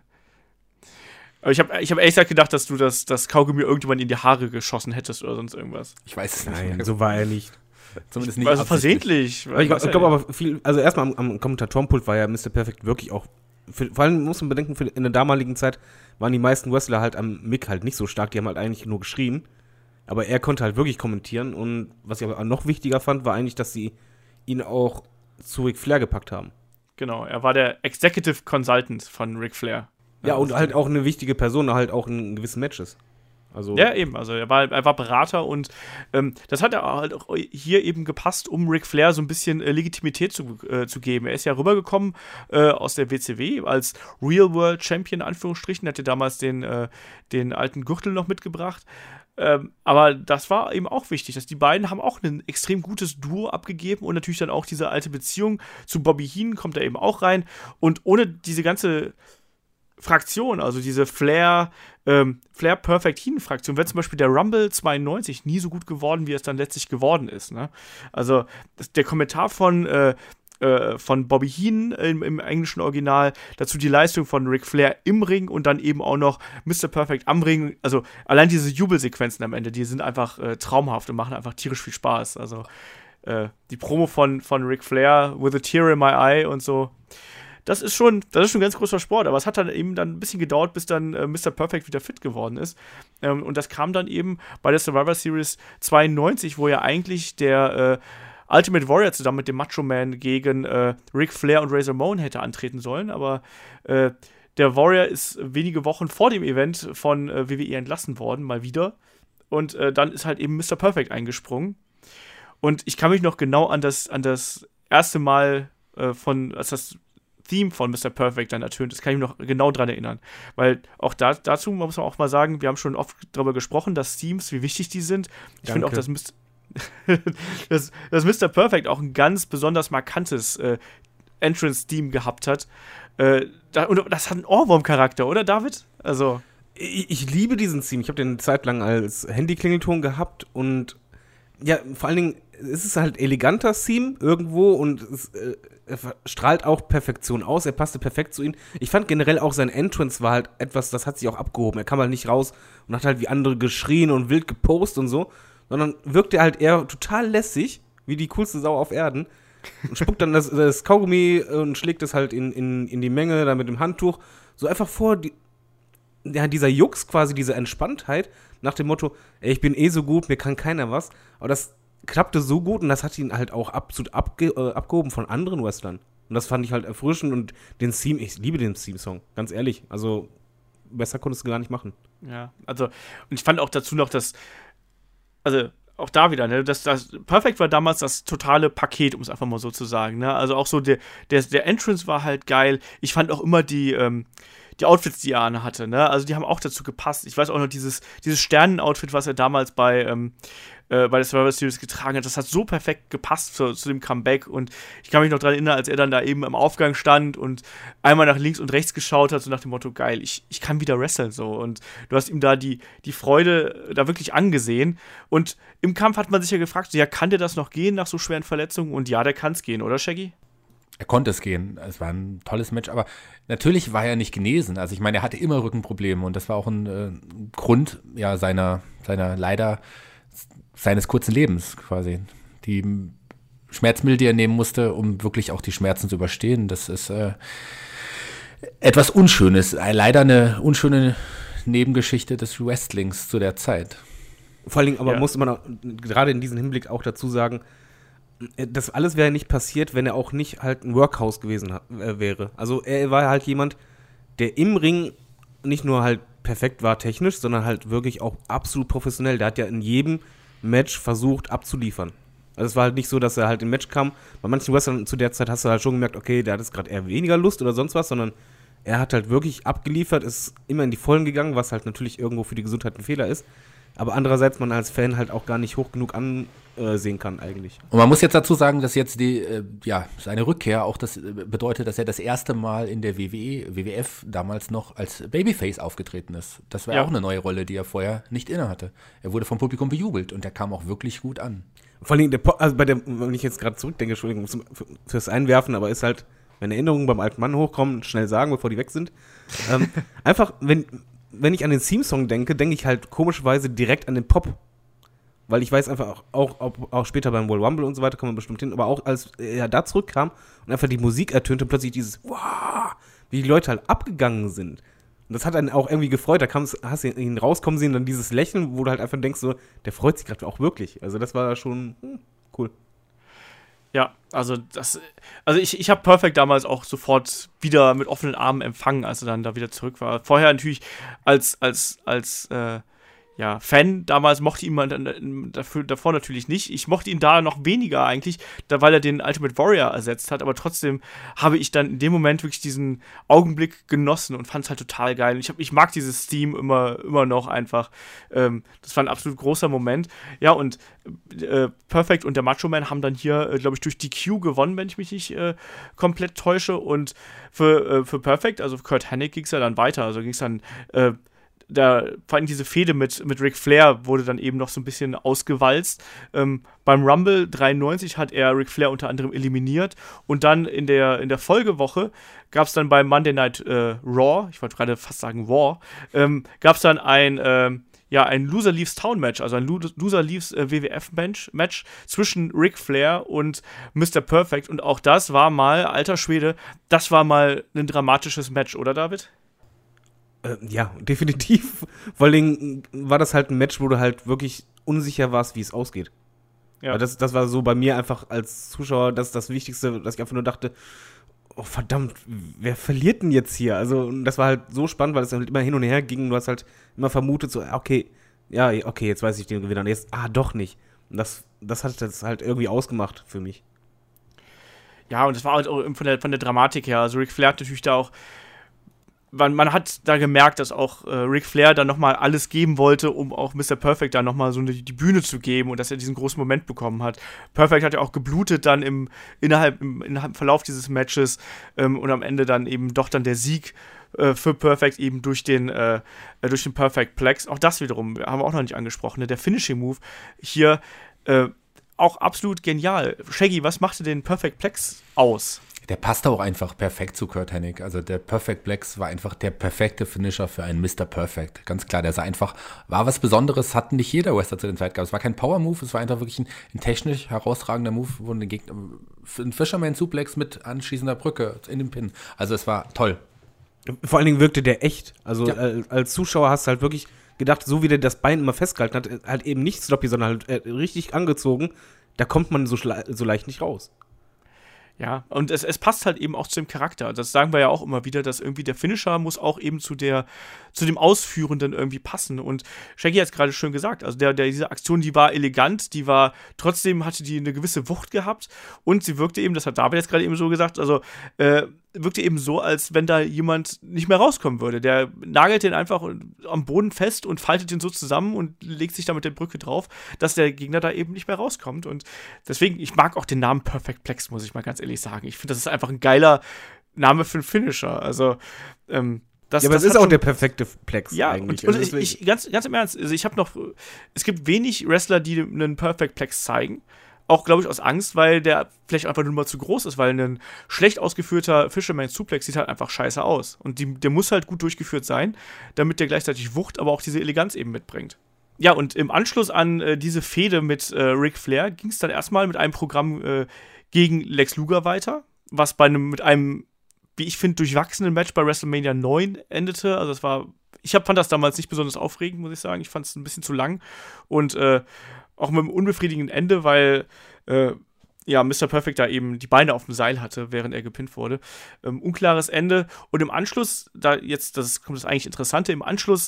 Aber ich hab ehrlich gesagt gedacht, dass du das Kaugummi irgendjemand in die Haare geschossen hättest oder sonst irgendwas. Ich weiß es nicht. Nein, so war er nicht. Zumindest nicht also versehentlich. Ich glaube aber also erstmal am Kommentatorenpult war ja Mr. Perfect wirklich auch, vor allem muss man bedenken, in der damaligen Zeit waren die meisten Wrestler halt am Mic halt nicht so stark, die haben halt eigentlich nur geschrien. Aber er konnte halt wirklich kommentieren und was ich aber noch wichtiger fand, war eigentlich, dass sie ihn auch zu Ric Flair gepackt haben. Genau, er war der Executive Consultant von Ric Flair. Ja, und halt auch eine wichtige Person, halt auch in gewissen Matches. Also ja, eben, also er war Berater und das hat er halt auch hier eben gepasst, um Ric Flair so ein bisschen Legitimität zu geben. Er ist ja rübergekommen aus der WCW als Real World Champion, in Anführungsstrichen, hat er damals den alten Gürtel noch mitgebracht. Aber das war eben auch wichtig, dass die beiden haben auch ein extrem gutes Duo abgegeben und natürlich dann auch diese alte Beziehung zu Bobby Heenan kommt da eben auch rein und ohne diese ganze Fraktion, also diese Flair Perfect Heenan Fraktion, wäre zum Beispiel der Rumble 92 nie so gut geworden, wie es dann letztlich geworden ist. Ne? Also der Kommentar von Bobby Heenan im englischen Original, dazu die Leistung von Ric Flair im Ring und dann eben auch noch Mr. Perfect am Ring. Also allein diese Jubelsequenzen am Ende, die sind einfach traumhaft und machen einfach tierisch viel Spaß. Also die Promo von Ric Flair, with a tear in my eye und so. Das ist schon ein ganz großer Sport, aber es hat dann eben ein bisschen gedauert, bis dann Mr. Perfect wieder fit geworden ist. Und das kam dann eben bei der Survivor Series 92, wo ja eigentlich der Ultimate Warrior zusammen mit dem Macho Man gegen Ric Flair und Razor Ramon hätte antreten sollen, aber der Warrior ist wenige Wochen vor dem Event von WWE entlassen worden, mal wieder. Und dann ist halt eben Mr. Perfect eingesprungen. Und ich kann mich noch genau an das erste Mal als das Theme von Mr. Perfect dann ertönt. Das kann ich mich noch genau dran erinnern. Weil auch dazu muss man auch mal sagen, wir haben schon oft darüber gesprochen, dass Themes, wie wichtig die sind. Ich finde auch, dass Mr. Perfect auch ein ganz besonders markantes Entrance-Theme gehabt hat. Und das hat einen Ohrwurm-Charakter, oder David? Also ich liebe diesen Theme. Ich habe den eine Zeit lang als Handy-Klingelton gehabt und ja, vor allen Dingen, es ist halt eleganter Theme irgendwo und es strahlt auch Perfektion aus. Er passte perfekt zu ihm. Ich fand generell auch sein Entrance war halt etwas, das hat sich auch abgehoben. Er kam halt nicht raus und hat halt wie andere geschrien und wild gepostet und so, sondern wirkte halt eher total lässig, wie die coolste Sau auf Erden. Und spuckt dann das Kaugummi und schlägt es halt in die Menge, dann mit dem Handtuch. So einfach vor dieser Jux quasi, diese Entspanntheit, nach dem Motto, ey, ich bin eh so gut, mir kann keiner was. Aber das klappte so gut und das hat ihn halt auch absolut abgehoben von anderen Wrestlern. Und das fand ich halt erfrischend und ich liebe den Theme-Song, ganz ehrlich. Also, besser konntest du gar nicht machen. Ja, also, und ich fand auch dazu noch, also, auch da wieder, ne, das Perfect war damals das totale Paket, um es einfach mal so zu sagen, ne, also auch so der Entrance war halt geil, ich fand auch immer die Outfits, die er anhatte, ne, also die haben auch dazu gepasst, ich weiß auch noch dieses Sternen-Outfit, was er damals bei der Survivor Series getragen hat, das hat so perfekt gepasst zu dem Comeback und ich kann mich noch daran erinnern, als er dann da eben im Aufgang stand und einmal nach links und rechts geschaut hat, so nach dem Motto, geil, ich kann wieder wresteln, so, und du hast ihm da die Freude da wirklich angesehen und im Kampf hat man sich ja gefragt, so, ja, kann der das noch gehen nach so schweren Verletzungen? Und ja, der kann es gehen, oder Shaggy? Er konnte es gehen. Es war ein tolles Match, aber natürlich war er nicht genesen. Also ich meine, er hatte immer Rückenprobleme und das war auch ein Grund ja seines kurzen Lebens quasi. Die Schmerzmittel, die er nehmen musste, um wirklich auch die Schmerzen zu überstehen, das ist etwas Unschönes. Leider eine unschöne Nebengeschichte des Wrestlings zu der Zeit. Vor allen Dingen aber musste man auch, gerade in diesem Hinblick auch dazu sagen, das alles wäre nicht passiert, wenn er auch nicht halt ein Workhouse gewesen wäre. Also er war halt jemand, der im Ring nicht nur halt perfekt war technisch, sondern halt wirklich auch absolut professionell. Der hat ja in jedem Match versucht abzuliefern. Also es war halt nicht so, dass er halt im Match kam. Bei manchen Wrestlern zu der Zeit hast du halt schon gemerkt, okay, der hat jetzt gerade eher weniger Lust oder sonst was, sondern er hat halt wirklich abgeliefert, ist immer in die Vollen gegangen, was halt natürlich irgendwo für die Gesundheit ein Fehler ist. Aber andererseits man als Fan halt auch gar nicht hoch genug ansehen kann eigentlich. Und man muss jetzt dazu sagen, dass jetzt seine Rückkehr auch das bedeutet, dass er das erste Mal in der WWF damals noch als Babyface aufgetreten ist. Das war ja auch eine neue Rolle, die er vorher nicht innehatte. Er wurde vom Publikum bejubelt und er kam auch wirklich gut an. Vor allem, wenn ich jetzt gerade zurückdenke, Entschuldigung fürs Einwerfen, aber ist halt, wenn Erinnerungen beim alten Mann hochkommen, schnell sagen, bevor die weg sind. Einfach, wenn ich an den Theme-Song denke ich halt komischerweise direkt an den Pop. Weil ich weiß einfach auch später beim Royal Rumble und so weiter kommen wir bestimmt hin, aber auch als er da zurückkam und einfach die Musik ertönte und plötzlich dieses wow, wie die Leute halt abgegangen sind. Und das hat einen auch irgendwie gefreut, hast du ihn rauskommen sehen, dann dieses Lächeln, wo du halt einfach denkst, so, der freut sich gerade auch wirklich. Also das war schon cool. Ja, also ich habe Perfect damals auch sofort wieder mit offenen Armen empfangen, als er dann da wieder zurück war. Vorher natürlich als Fan damals mochte ihn man davor natürlich nicht. Ich mochte ihn da noch weniger eigentlich, weil er den Ultimate Warrior ersetzt hat, aber trotzdem habe ich dann in dem Moment wirklich diesen Augenblick genossen und fand es halt total geil. Ich mag dieses Theme immer noch einfach. Das war ein absolut großer Moment. Ja, und Perfect und der Macho Man haben dann hier, glaube ich, durch DQ gewonnen, wenn ich mich nicht komplett täusche. Und für Perfect, also für Kurt Hennig, ging es ja dann weiter. Also ging es dann vor allem diese Fehde mit Ric Flair wurde dann eben noch so ein bisschen ausgewalzt. Beim Rumble 93 hat er Ric Flair unter anderem eliminiert und dann in der Folgewoche gab es dann bei Monday Night Raw, ich wollte gerade fast sagen War, gab es dann ein Loser Leaves Town Match, also ein Loser Leaves WWF Match zwischen Ric Flair und Mr. Perfect und auch das war mal, alter Schwede, das war mal ein dramatisches Match, oder David? Ja, definitiv. Vor allem war das halt ein Match, wo du halt wirklich unsicher warst, wie es ausgeht. Ja. Das war so bei mir einfach als Zuschauer das Wichtigste, dass ich einfach nur dachte, oh verdammt, wer verliert denn jetzt hier? Also das war halt so spannend, weil es halt immer hin und her ging. Du hast halt immer vermutet, so, okay, jetzt weiß ich den Gewinner. Und jetzt, doch nicht. Und das hat das halt irgendwie ausgemacht für mich. Ja, und das war halt auch von der Dramatik her. Also Ric Flair hat natürlich da auch man hat da gemerkt, dass auch Ric Flair da nochmal alles geben wollte, um auch Mr. Perfect da nochmal so die Bühne zu geben und dass er diesen großen Moment bekommen hat. Perfect hat ja auch geblutet dann innerhalb im Verlauf dieses Matches und am Ende dann eben doch dann der Sieg für Perfect eben durch den Perfect Plex. Auch das wiederum haben wir auch noch nicht angesprochen. Ne? Der Finishing Move hier auch absolut genial. Shaggy, was machte den Perfect Plex aus? Der passte auch einfach perfekt zu Kurt Hennig. Also der Perfect Plex war einfach der perfekte Finisher für einen Mr. Perfect. Ganz klar, war was Besonderes, hat nicht jeder Wrestler zu der Zeit gehabt. Es war kein Power-Move, es war einfach wirklich ein technisch herausragender Move, wo ein Gegner, ein Fisherman-Suplex mit anschließender Brücke in den Pin. Also es war toll. Vor allen Dingen wirkte der echt. Also als Zuschauer hast du halt wirklich gedacht, so wie der das Bein immer festgehalten hat, halt eben nicht sloppy, sondern halt richtig angezogen, da kommt man so leicht nicht raus. Ja, und es passt halt eben auch zu dem Charakter. Das sagen wir ja auch immer wieder, dass irgendwie der Finisher muss auch eben zu dem Ausführenden irgendwie passen. Und Shaggy hat es gerade schön gesagt, also diese Aktion, die war elegant, trotzdem hatte die eine gewisse Wucht gehabt und sie wirkte eben, das hat David jetzt gerade eben so gesagt, also wirkte eben so, als wenn da jemand nicht mehr rauskommen würde. Der nagelt den einfach am Boden fest und faltet den so zusammen und legt sich da mit der Brücke drauf, dass der Gegner da eben nicht mehr rauskommt. Und deswegen, ich mag auch den Namen Perfect Plex, muss ich mal ganz ehrlich sagen. Ich finde, das ist einfach ein geiler Name für einen Finisher. Also, das ist auch der perfekte Plex eigentlich. Und ich ganz im Ernst, also es gibt wenig Wrestler, die einen Perfect Plex zeigen. Auch, glaube ich, aus Angst, weil der vielleicht einfach nur mal zu groß ist, weil ein schlecht ausgeführter Fisherman Suplex sieht halt einfach scheiße aus. Und der muss halt gut durchgeführt sein, damit der gleichzeitig Wucht, aber auch diese Eleganz eben mitbringt. Ja, und im Anschluss an diese Fehde mit Ric Flair ging es dann erstmal mit einem Programm gegen Lex Luger weiter, was mit einem, wie ich finde, durchwachsenen Match bei WrestleMania 9 endete. Also fand das damals nicht besonders aufregend, muss ich sagen. Ich fand es ein bisschen zu lang und auch mit einem unbefriedigenden Ende, weil Mr. Perfect da eben die Beine auf dem Seil hatte, während er gepinnt wurde. Unklares Ende. Und im Anschluss, kommt das eigentlich Interessante, im Anschluss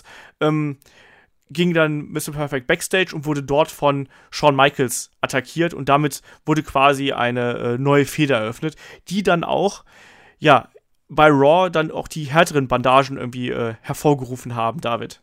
ging dann Mr. Perfect backstage und wurde dort von Shawn Michaels attackiert und damit wurde quasi eine neue Fehde eröffnet, die dann auch, bei Raw dann auch die härteren Bandagen irgendwie hervorgerufen haben, David.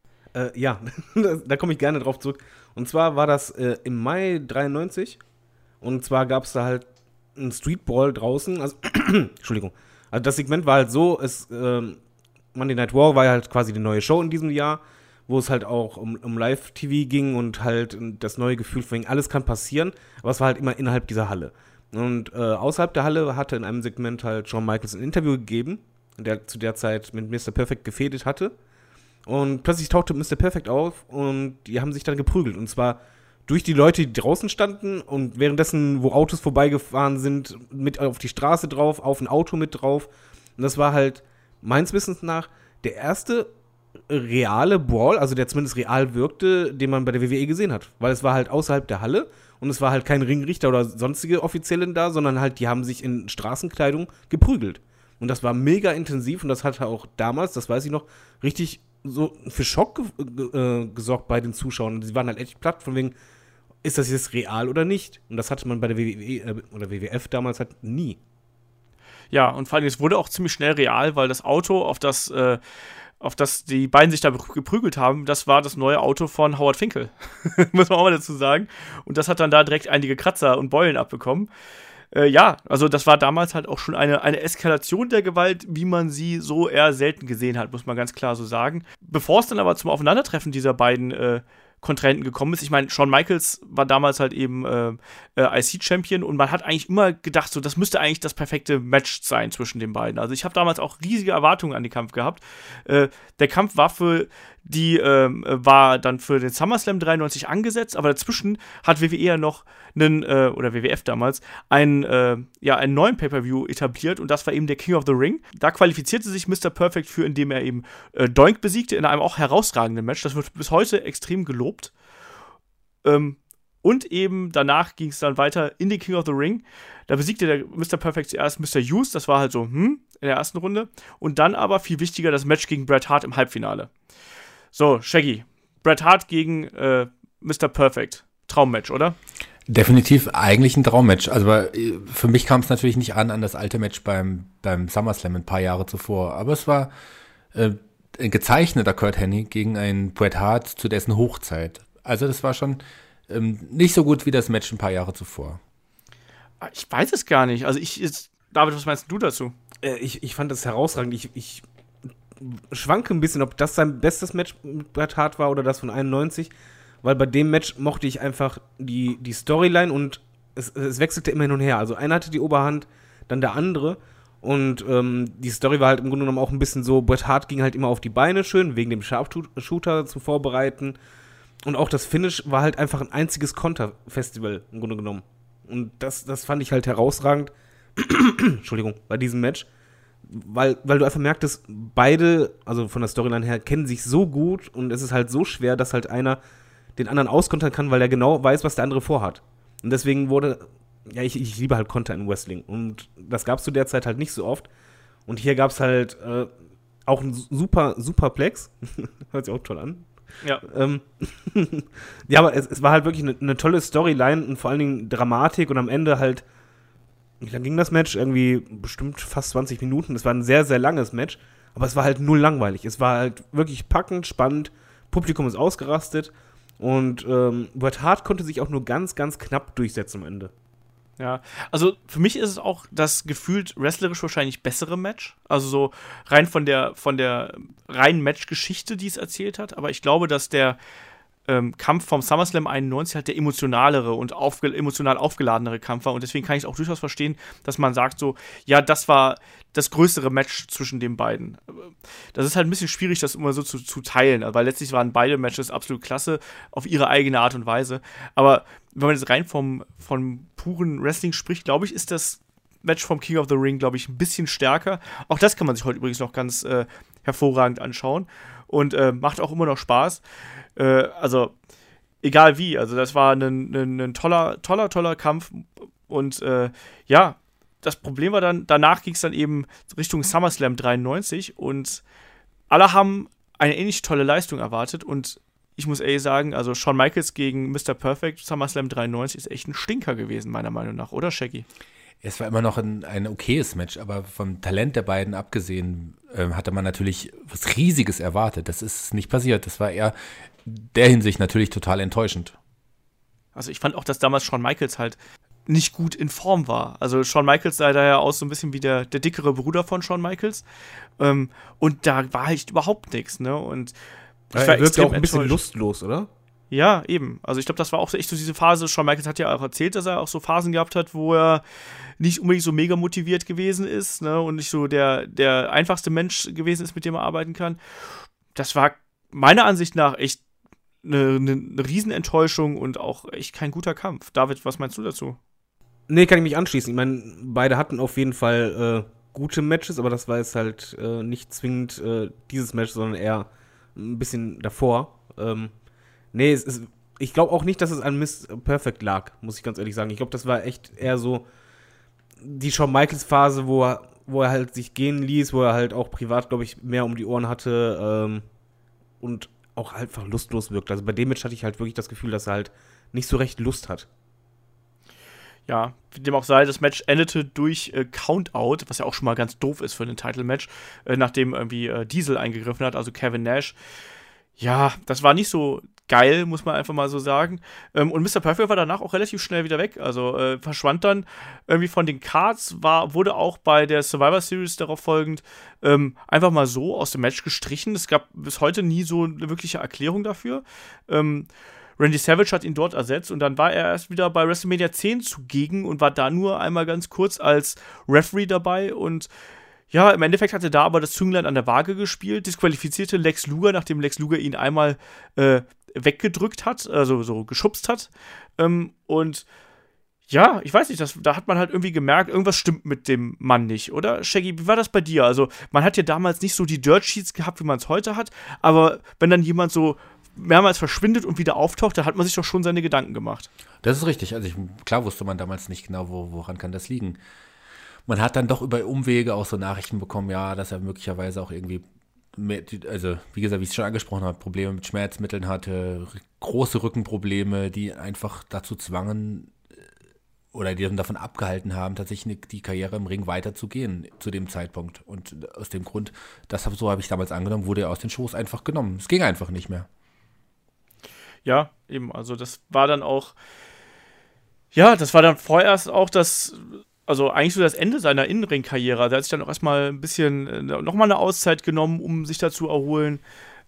Da komme ich gerne drauf zurück. Und zwar war das im Mai 93. Und zwar gab es da halt einen Streetball draußen. Also, Entschuldigung. Also das Segment war halt so, Monday Night War war halt quasi die neue Show in diesem Jahr, wo es halt auch um Live-TV ging und halt das neue Gefühl von wegen, alles kann passieren, aber es war halt immer innerhalb dieser Halle. Und außerhalb der Halle hatte in einem Segment halt Shawn Michaels ein Interview gegeben, der zu der Zeit mit Mr. Perfect gefädet hatte. Und plötzlich tauchte Mr. Perfect auf und die haben sich dann geprügelt. Und zwar durch die Leute, die draußen standen und währenddessen, wo Autos vorbeigefahren sind, mit auf die Straße drauf, auf ein Auto mit drauf. Und das war halt meines Wissens nach der erste reale Brawl, also der zumindest real wirkte, den man bei der WWE gesehen hat. Weil es war halt außerhalb der Halle und es war halt kein Ringrichter oder sonstige Offiziellen da, sondern halt, die haben sich in Straßenkleidung geprügelt. Und das war mega intensiv und das hatte auch damals, das weiß ich noch, richtig so für Schock gesorgt bei den Zuschauern. Und sie waren halt echt platt, von wegen, ist das jetzt real oder nicht? Und das hatte man bei der WWE oder WWF damals halt nie. Ja, und vor allem, es wurde auch ziemlich schnell real, weil das Auto, auf das die beiden sich da geprügelt haben, das war das neue Auto von Howard Finkel. Muss man auch mal dazu sagen. Und das hat dann da direkt einige Kratzer und Beulen abbekommen. Also das war damals halt auch schon eine Eskalation der Gewalt, wie man sie so eher selten gesehen hat, muss man ganz klar so sagen. Bevor es dann aber zum Aufeinandertreffen dieser beiden Kontrahenten gekommen ist. Ich meine, Shawn Michaels war damals halt eben IC-Champion und man hat eigentlich immer gedacht, so, das müsste eigentlich das perfekte Match sein zwischen den beiden. Also ich habe damals auch riesige Erwartungen an den Kampf gehabt. Der Kampf war dann für den SummerSlam 93 angesetzt, aber dazwischen hat WWE ja noch oder WWF damals, einen neuen Pay-Per-View etabliert und das war eben der King of the Ring. Da qualifizierte sich Mr. Perfect für, indem er eben Doink besiegte in einem auch herausragenden Match. Das wird bis heute extrem gelobt. Und eben danach ging es dann weiter in den King of the Ring. Da besiegte der Mr. Perfect zuerst Mr. Hughes, das war halt so, in der ersten Runde. Und dann aber viel wichtiger das Match gegen Bret Hart im Halbfinale. So, Shaggy, Bret Hart gegen Mr. Perfect. Traummatch, oder? Definitiv eigentlich ein Traummatch. Also für mich kam es natürlich nicht an das alte Match beim SummerSlam ein paar Jahre zuvor. Aber es war ein gezeichneter Curt Hennig gegen einen Bret Hart zu dessen Hochzeit. Also das war schon nicht so gut wie das Match ein paar Jahre zuvor. Ich weiß es gar nicht. Also David, was meinst du dazu? Ich fand das herausragend. Ich schwanke ein bisschen, ob das sein bestes Match mit Bret Hart war oder das von 91. Weil bei dem Match mochte ich einfach die Storyline und es wechselte immer hin und her. Also einer hatte die Oberhand, dann der andere. Und die Story war halt im Grunde genommen auch ein bisschen so, Bret Hart ging halt immer auf die Beine schön, wegen dem Sharpshooter zu vorbereiten. Und auch das Finish war halt einfach ein einziges Konterfestival im Grunde genommen. Und das fand ich halt herausragend, Entschuldigung, bei diesem Match. weil du einfach merktest, beide, also von der Storyline her, kennen sich so gut und es ist halt so schwer, dass halt einer den anderen auskontern kann, weil er genau weiß, was der andere vorhat. Und deswegen ich liebe halt Konter in Wrestling und das gab es zu der Zeit halt nicht so oft. Und hier gab es halt auch einen Superplex. Hört sich auch toll an. Ja. Ja, aber es war halt wirklich eine tolle Storyline und vor allen Dingen Dramatik und am Ende halt, wie lang ging das Match? Irgendwie bestimmt fast 20 Minuten. Es war ein sehr, sehr langes Match, aber es war halt null langweilig. Es war halt wirklich packend, spannend, Publikum ist ausgerastet und Bret Hart konnte sich auch nur ganz, ganz knapp durchsetzen am Ende. Ja, also für mich ist es auch das gefühlt wrestlerisch wahrscheinlich bessere Match. Also so rein von der reinen Matchgeschichte, die es erzählt hat. Aber ich glaube, dass der Kampf vom SummerSlam 91 halt der emotionalere und emotional aufgeladenere Kampf war. Und deswegen kann ich es auch durchaus verstehen, dass man sagt so, ja, das war das größere Match zwischen den beiden. Das ist halt ein bisschen schwierig, das immer so zu teilen, weil letztlich waren beide Matches absolut klasse auf ihre eigene Art und Weise. Aber wenn man jetzt rein vom puren Wrestling spricht, glaube ich, ist das Match vom King of the Ring, glaube ich, ein bisschen stärker. Auch das kann man sich heute übrigens noch ganz hervorragend anschauen und macht auch immer noch Spaß. Also, egal wie, also das war ein toller Kampf und ja, das Problem war dann, danach ging es dann eben Richtung SummerSlam 93 und alle haben eine ähnlich tolle Leistung erwartet und ich muss ehrlich sagen, also Shawn Michaels gegen Mr. Perfect SummerSlam 93 ist echt ein Stinker gewesen, meiner Meinung nach, oder Shaggy? Es war immer noch ein okayes Match, aber vom Talent der beiden abgesehen hatte man natürlich was Riesiges erwartet. Das ist nicht passiert. Das war eher der Hinsicht natürlich total enttäuschend. Also ich fand auch, dass damals Shawn Michaels halt nicht gut in Form war. Also Shawn Michaels sah da ja aus so ein bisschen wie der dickere Bruder von Shawn Michaels. Und da war echt überhaupt nichts, ne? Und er wirkte auch ein bisschen lustlos, oder? Ja, eben. Also ich glaube, das war auch echt so diese Phase. Shawn Michaels hat ja auch erzählt, dass er auch so Phasen gehabt hat, wo er nicht unbedingt so mega motiviert gewesen ist, ne? Und nicht so der einfachste Mensch gewesen ist, mit dem er arbeiten kann. Das war meiner Ansicht nach echt eine Riesenenttäuschung und auch echt kein guter Kampf. David, was meinst du dazu? Nee, kann ich mich anschließen. Ich meine, beide hatten auf jeden Fall gute Matches, aber das war jetzt halt nicht zwingend dieses Match, sondern eher ein bisschen davor. Nee, ich glaube auch nicht, dass es an Miss Perfect lag, muss ich ganz ehrlich sagen. Ich glaube, das war echt eher so die Shawn Michaels-Phase, wo er halt sich gehen ließ, wo er halt auch privat, glaube ich, mehr um die Ohren hatte und auch einfach lustlos wirkt. Also bei dem Match hatte ich halt wirklich das Gefühl, dass er halt nicht so recht Lust hat. Ja, wie dem auch sei, das Match endete durch Countout, was ja auch schon mal ganz doof ist für ein Title-Match, nachdem irgendwie Diesel eingegriffen hat, also Kevin Nash. Ja, das war nicht so geil, muss man einfach mal so sagen. Und Mr. Perfect war danach auch relativ schnell wieder weg. Also verschwand dann irgendwie von den Cards, wurde auch bei der Survivor Series darauf folgend einfach mal so aus dem Match gestrichen. Es gab bis heute nie so eine wirkliche Erklärung dafür. Randy Savage hat ihn dort ersetzt und dann war er erst wieder bei WrestleMania 10 zugegen und war da nur einmal ganz kurz als Referee dabei und ja, im Endeffekt hatte da aber das Zünglein an der Waage gespielt, disqualifizierte Lex Luger, nachdem Lex Luger ihn einmal weggedrückt hat, also so geschubst hat. Und ja, ich weiß nicht, da hat man halt irgendwie gemerkt, irgendwas stimmt mit dem Mann nicht, oder? Shaggy, wie war das bei dir? Also, man hat ja damals nicht so die Dirt Sheets gehabt, wie man es heute hat, aber wenn dann jemand so mehrmals verschwindet und wieder auftaucht, da hat man sich doch schon seine Gedanken gemacht. Das ist richtig. Also klar wusste man damals nicht genau, woran kann das liegen. Man hat dann doch über Umwege auch so Nachrichten bekommen, ja, dass er möglicherweise auch irgendwie, also wie gesagt, wie ich es schon angesprochen habe, Probleme mit Schmerzmitteln hatte, große Rückenprobleme, die einfach dazu zwangen oder die dann davon abgehalten haben, tatsächlich die Karriere im Ring weiterzugehen zu dem Zeitpunkt. Und aus dem Grund, so habe ich damals angenommen, wurde er aus den Shows einfach genommen. Es ging einfach nicht mehr. Ja, eben, also das war dann auch, ja, das war dann vorerst auch also eigentlich so das Ende seiner Innenring-Karriere. Also er hat sich dann auch erstmal ein bisschen, nochmal eine Auszeit genommen, um sich da zu erholen.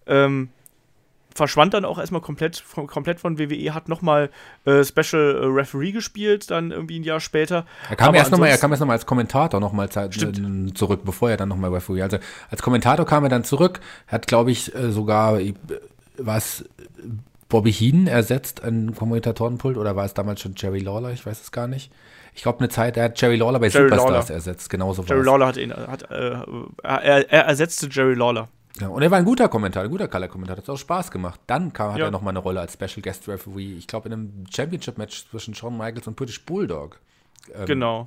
Verschwand dann auch erstmal komplett von WWE, hat nochmal Special Referee gespielt, dann irgendwie ein Jahr später. Er kam erst nochmal als Kommentator nochmal zurück, bevor er dann nochmal Referee. Also als Kommentator kam er dann zurück, hat, glaube ich, sogar Bobby Heenan ersetzt ein Kommentatorenpult oder war es damals schon Jerry Lawler? Ich weiß es gar nicht. Ich glaube, eine Zeit, er hat Jerry Lawler bei Jerry Superstars Lawler ersetzt, genauso war Jerry es. Lawler er ersetzte Jerry Lawler. Ja, und er war ein guter Kommentator, ein guter Color-Kommentator, hat auch Spaß gemacht. Dann hat Ja. er nochmal eine Rolle als Special Guest Referee, ich glaube in einem Championship-Match zwischen Shawn Michaels und British Bulldog. Genau.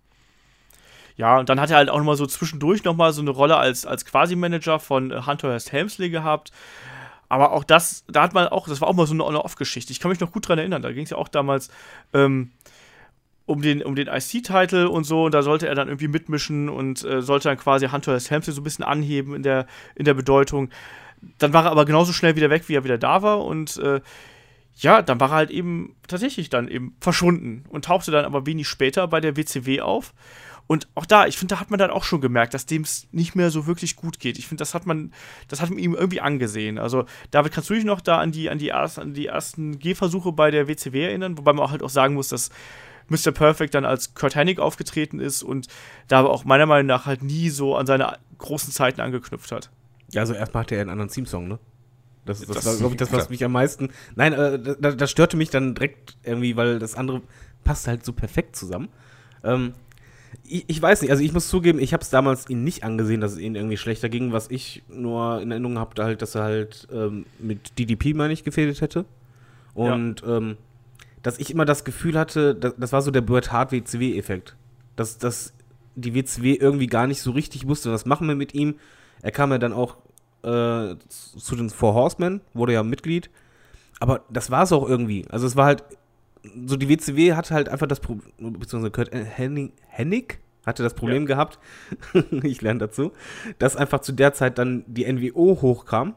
Ja, und dann hat er halt auch nochmal so zwischendurch nochmal so eine Rolle als Quasi-Manager von Hunter Hearst Helmsley gehabt. Aber auch das war auch mal so eine On-Off-Geschichte. Ich kann mich noch gut dran erinnern, da ging es ja auch damals um den IC-Title und so, und da sollte er dann irgendwie mitmischen und sollte dann quasi Hunter Hearst Helmsley so ein bisschen anheben in der Bedeutung. Dann war er aber genauso schnell wieder weg, wie er wieder da war, und dann war er halt eben tatsächlich dann eben verschwunden und tauchte dann aber wenig später bei der WCW auf. Und auch da, ich finde, da hat man dann auch schon gemerkt, dass dem es nicht mehr so wirklich gut geht. Ich finde, das hat man ihm irgendwie angesehen. Also, David, kannst du dich noch da an die ersten Gehversuche bei der WCW erinnern? Wobei man auch halt auch sagen muss, dass Mr. Perfect dann als Curt Hennig aufgetreten ist und da aber auch meiner Meinung nach halt nie so an seine großen Zeiten angeknüpft hat. Ja, also erstmal hatte er einen anderen Theme-Song, ne? Das war, glaube ich, das, was mich am meisten. Nein, das störte mich dann direkt irgendwie, weil das andere passt halt so perfekt zusammen. Ich weiß nicht, also ich muss zugeben, ich habe es damals ihn nicht angesehen, dass es ihnen irgendwie schlechter ging. Was ich nur in Erinnerung habe, halt, dass er halt mit DDP, meine ich, gefädelt hätte. Und dass ich immer das Gefühl hatte, das war so der Bret Hart WCW-Effekt. Dass die WCW irgendwie gar nicht so richtig wusste, was machen wir mit ihm. Er kam ja dann auch zu den Four Horsemen, wurde ja Mitglied. Aber das war es auch irgendwie. Also es war halt so, die WCW hatte halt einfach das Problem, beziehungsweise Curt Hennig hatte das Problem gehabt, ich lerne dazu, dass einfach zu der Zeit dann die NWO hochkam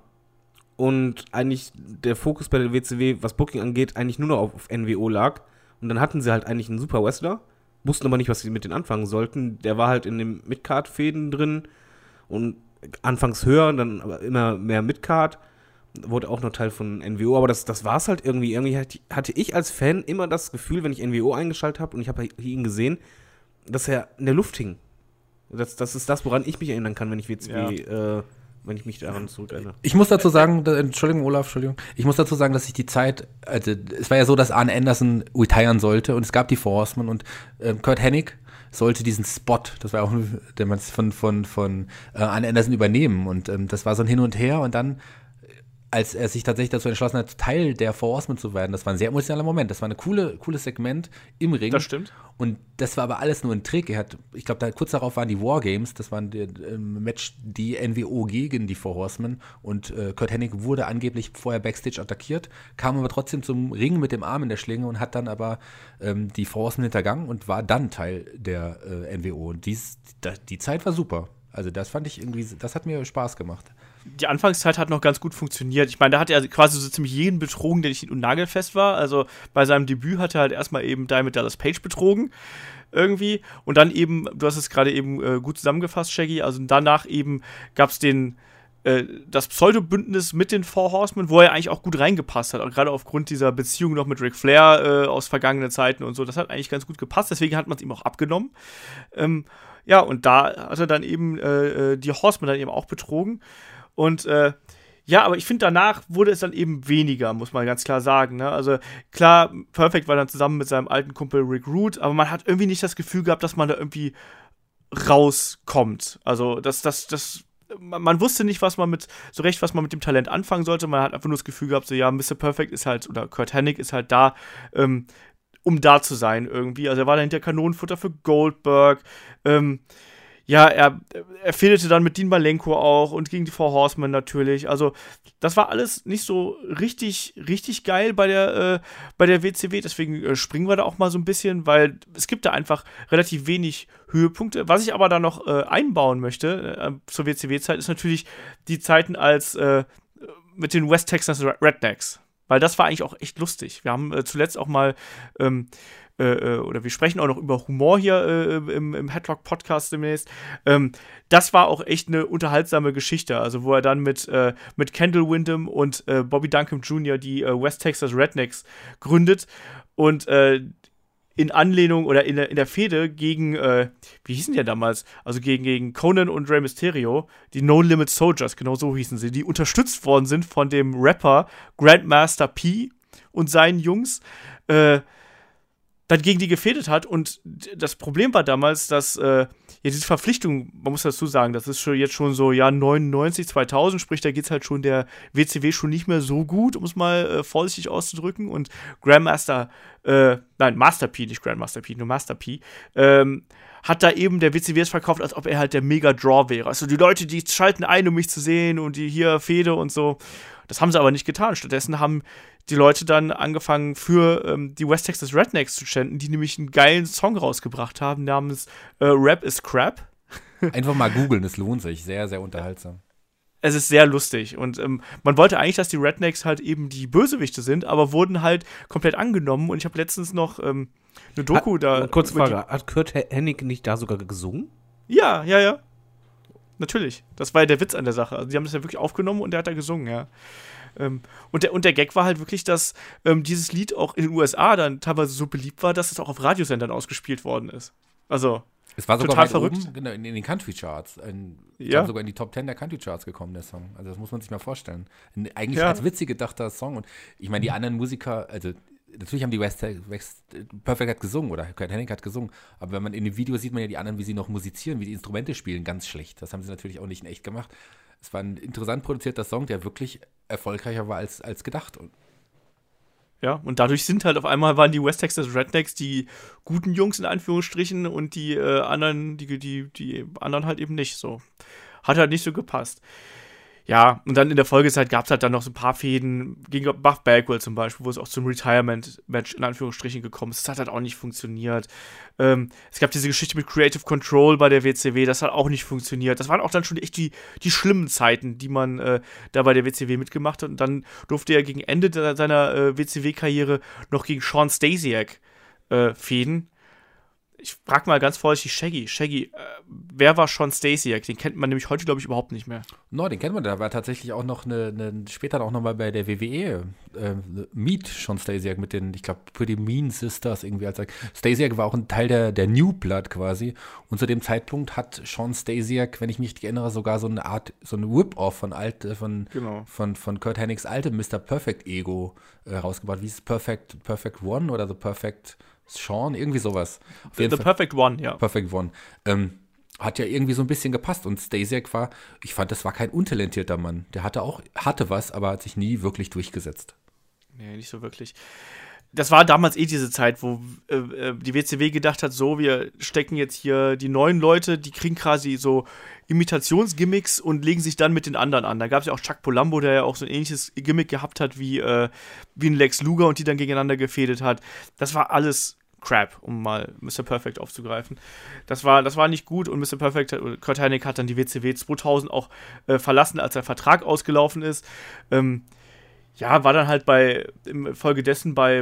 und eigentlich der Fokus bei der WCW, was Booking angeht, eigentlich nur noch auf NWO lag. Und dann hatten sie halt eigentlich einen super Wrestler, wussten aber nicht, was sie mit denen anfangen sollten. Der war halt in den Midcard-Fäden drin und anfangs höher, dann aber immer mehr Midcard. Wurde auch noch Teil von NWO, aber das war es halt irgendwie. Irgendwie hatte ich als Fan immer das Gefühl, wenn ich NWO eingeschaltet habe und ich habe ihn gesehen, dass er in der Luft hing. Das ist das, woran ich mich erinnern kann, wenn ich WCW, wenn ich mich daran zurückerinnere. Ich muss dazu sagen, Olaf, ich muss dazu sagen, dass ich die Zeit, also es war ja so, dass Arn Anderson retiren sollte und es gab die Four Horsemen und Curt Hennig sollte diesen Spot, das war auch der man von Arn Anderson übernehmen und das war so ein Hin und Her und dann als er sich tatsächlich dazu entschlossen hat, Teil der Four Horsemen zu werden. Das war ein sehr emotionaler Moment. Das war ein cooles Segment im Ring. Das stimmt. Und das war aber alles nur ein Trick. Ich glaube, kurz darauf waren die Wargames. Das waren die Match, die NWO gegen die Four Horsemen. Und Curt Hennig wurde angeblich vorher Backstage attackiert, kam aber trotzdem zum Ring mit dem Arm in der Schlinge und hat dann aber die Four Horsemen hintergangen und war dann Teil der NWO. Und die Zeit war super. Also das fand ich irgendwie, das hat mir Spaß gemacht. Die Anfangszeit hat noch ganz gut funktioniert. Ich meine, da hat er quasi so ziemlich jeden betrogen, der nicht nagelfest war. Also bei seinem Debüt hat er halt erstmal eben Diamond Dallas Page betrogen irgendwie. Und dann eben, du hast es gerade eben gut zusammengefasst, Shaggy, also danach eben gab es das Pseudo-Bündnis mit den Four Horsemen, wo er eigentlich auch gut reingepasst hat. Auch gerade aufgrund dieser Beziehung noch mit Ric Flair aus vergangenen Zeiten und so. Das hat eigentlich ganz gut gepasst. Deswegen hat man es ihm auch abgenommen. Ja, und da hat er dann eben die Horsemen dann eben auch betrogen. Und aber ich finde, danach wurde es dann eben weniger, muss man ganz klar sagen. Ne? Also klar, Perfect war dann zusammen mit seinem alten Kumpel Rick Rude, aber man hat irgendwie nicht das Gefühl gehabt, dass man da irgendwie rauskommt. Also man wusste nicht, was man mit dem Talent anfangen sollte. Man hat einfach nur das Gefühl gehabt, so ja, Mr. Perfect ist halt, oder Curt Hennig ist halt da, um da zu sein irgendwie. Also er war dahinter Kanonenfutter für Goldberg. Er fehlte dann mit Dean Malenko auch und gegen die Four Horsemen natürlich. Also, das war alles nicht so richtig geil bei der WCW. Deswegen springen wir da auch mal so ein bisschen, weil es gibt da einfach relativ wenig Höhepunkte. Was ich aber da noch einbauen möchte zur WCW-Zeit, ist natürlich die Zeiten als mit den West Texas Rednecks. Weil das war eigentlich auch echt lustig. Wir haben zuletzt auch mal oder wir sprechen auch noch über Humor hier im Headlock-Podcast demnächst. Das war auch echt eine unterhaltsame Geschichte, also wo er dann mit Kendall Windham und Bobby Duncombe Jr. die West Texas Rednecks gründet und in Anlehnung oder in der Fehde gegen, wie hießen die ja damals? Also gegen Conan und Rey Mysterio, die No Limit Soldiers, genau so hießen sie, die unterstützt worden sind von dem Rapper Grandmaster P und seinen Jungs, dann gegen die gefädet hat. Und das Problem war damals, dass diese Verpflichtung, man muss dazu sagen, das ist jetzt schon so Jahr 99, 2000, sprich, da geht's halt schon der WCW schon nicht mehr so gut, um es mal vorsichtig auszudrücken. Und Master P, nicht Grandmaster P, nur Master P, hat da eben der WCW es verkauft, als ob er halt der Mega-Draw wäre. Also die Leute, die schalten ein, um mich zu sehen und die hier Fehde und so. Das haben sie aber nicht getan. Stattdessen haben die Leute dann angefangen für die West Texas Rednecks zu chanten, die nämlich einen geilen Song rausgebracht haben, namens Rap is Crap. Einfach mal googeln, es lohnt sich. Sehr, sehr unterhaltsam. Es ist sehr lustig und man wollte eigentlich, dass die Rednecks halt eben die Bösewichte sind, aber wurden halt komplett angenommen und ich habe letztens noch eine Doku da. Kurze Frage, hat Curt Hennig nicht da sogar gesungen? Ja. Natürlich. Das war ja der Witz an der Sache. Also die haben das ja wirklich aufgenommen und der hat da gesungen, ja. Und der Gag war halt wirklich, dass dieses Lied auch in den USA dann teilweise so beliebt war, dass es auch auf Radiosendern ausgespielt worden ist. Also, es war sogar total weit verrückt. Oben, genau, in den Country Charts. Ja. Sogar in die Top 10 der Country Charts gekommen, der Song. Also das muss man sich mal vorstellen. Eigentlich als witzig gedachter Song. Und ich meine, die anderen Musiker, also natürlich haben die West Perfect hat gesungen oder Curt Hennig hat gesungen, aber wenn man in dem Video sieht man ja die anderen, wie sie noch musizieren, wie die Instrumente spielen, ganz schlecht. Das haben sie natürlich auch nicht in echt gemacht. Es war ein interessant produzierter Song, der wirklich erfolgreicher war als gedacht. Ja, und dadurch waren die West Texas Rednecks die guten Jungs in Anführungsstrichen und die anderen, die anderen halt eben nicht so. Hat halt nicht so gepasst. Ja, und dann in der Folgezeit gab es halt dann noch so ein paar Fäden gegen Buff Bagwell zum Beispiel, wo es auch zum Retirement-Match in Anführungsstrichen gekommen ist. Das hat halt auch nicht funktioniert. Es gab diese Geschichte mit Creative Control bei der WCW, das hat auch nicht funktioniert. Das waren auch dann schon echt die schlimmen Zeiten, die man da bei der WCW mitgemacht hat. Und dann durfte er gegen Ende seiner WCW-Karriere noch gegen Shawn Stasiak fäden. Ich frag mal ganz vorsichtig Shaggy, wer war Shawn Stasiak? Den kennt man nämlich heute, glaube ich, überhaupt nicht mehr. No, den kennt man. Da war tatsächlich auch noch später auch noch mal bei der WWE Meet Shawn Stasiak mit den, ich glaube, Pretty Mean Sisters irgendwie. Stasiak war auch ein Teil der New Blood quasi. Und zu dem Zeitpunkt hat Shawn Stasiak, wenn ich mich richtig erinnere, sogar so eine Whip-Off von Curt Hennigs altem Mr. Perfect Ego rausgebracht. Wie ist es? Perfect One oder The Perfect Shawn, irgendwie sowas. The Perfect One, ja. Perfect One. Hat ja irgendwie so ein bisschen gepasst. Und Stasiak ich fand, das war kein untalentierter Mann. Der hatte was, aber hat sich nie wirklich durchgesetzt. Nee, nicht so wirklich. Das war damals diese Zeit, wo die WCW gedacht hat, so, wir stecken jetzt hier die neuen Leute, die kriegen quasi so Imitationsgimmicks und legen sich dann mit den anderen an. Da gab es ja auch Chuck Palumbo, der ja auch so ein ähnliches Gimmick gehabt hat wie ein Lex Luger und die dann gegeneinander gefädet hat. Das war alles Crap, um mal Mr. Perfect aufzugreifen. Das war nicht gut und Mr. Perfect, Curt Hennig hat dann die WCW 2000 auch verlassen, als der Vertrag ausgelaufen ist. War dann halt infolgedessen bei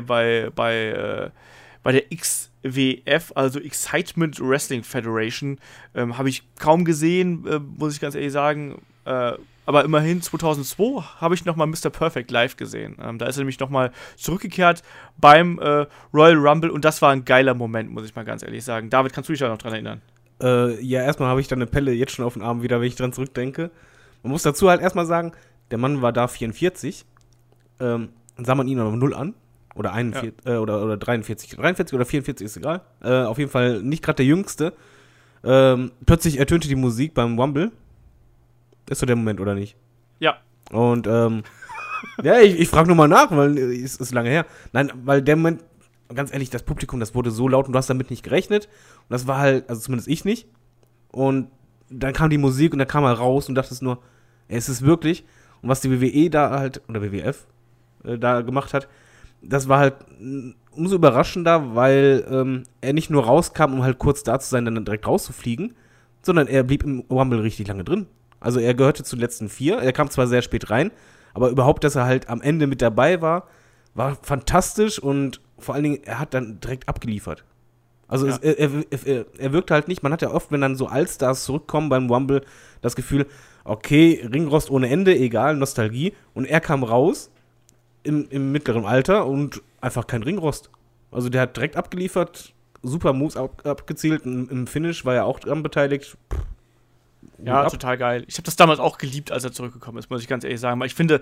der XWF, also Excitement Wrestling Federation, habe ich kaum gesehen, muss ich ganz ehrlich sagen. Aber immerhin 2002 habe ich nochmal Mr. Perfect live gesehen. Da ist er nämlich nochmal zurückgekehrt beim Royal Rumble und das war ein geiler Moment, muss ich mal ganz ehrlich sagen. David, kannst du dich da noch dran erinnern? Erstmal habe ich dann eine Pelle jetzt schon auf den Arm wieder, wenn ich dran zurückdenke. Man muss dazu halt erstmal sagen, der Mann war da 44. Sah man ihn aber 0 an. Oder 41, oder 43. 43 oder 44 ist egal. Auf jeden Fall nicht gerade der Jüngste. Plötzlich ertönte die Musik beim Rumble. Ist so der Moment, oder nicht? Ja. Und, ich frage nur mal nach, weil es ist lange her. Nein, weil der Moment, ganz ehrlich, das Publikum, das wurde so laut und du hast damit nicht gerechnet. Und das war halt, also zumindest ich nicht. Und dann kam die Musik und dann kam er raus und dachte nur, es ist wirklich. Und was die WWE da halt, oder WWF da gemacht hat, das war halt umso überraschender, weil er nicht nur rauskam, um halt kurz da zu sein, dann direkt rauszufliegen, sondern er blieb im Rumble richtig lange drin. Also er gehörte zu den letzten 4. Er kam zwar sehr spät rein, aber überhaupt, dass er halt am Ende mit dabei war fantastisch und vor allen Dingen, er hat dann direkt abgeliefert. Also ja. Er wirkt halt nicht, man hat ja oft, wenn dann so Allstars zurückkommen beim Rumble, das Gefühl, okay, Ringrost ohne Ende, egal, Nostalgie. Und er kam raus im mittleren Alter und einfach kein Ringrost. Also der hat direkt abgeliefert, super Moves abgezielt, im Finish war er auch dran beteiligt. Ja, total geil. Ich habe das damals auch geliebt, als er zurückgekommen ist, muss ich ganz ehrlich sagen. Weil ich finde,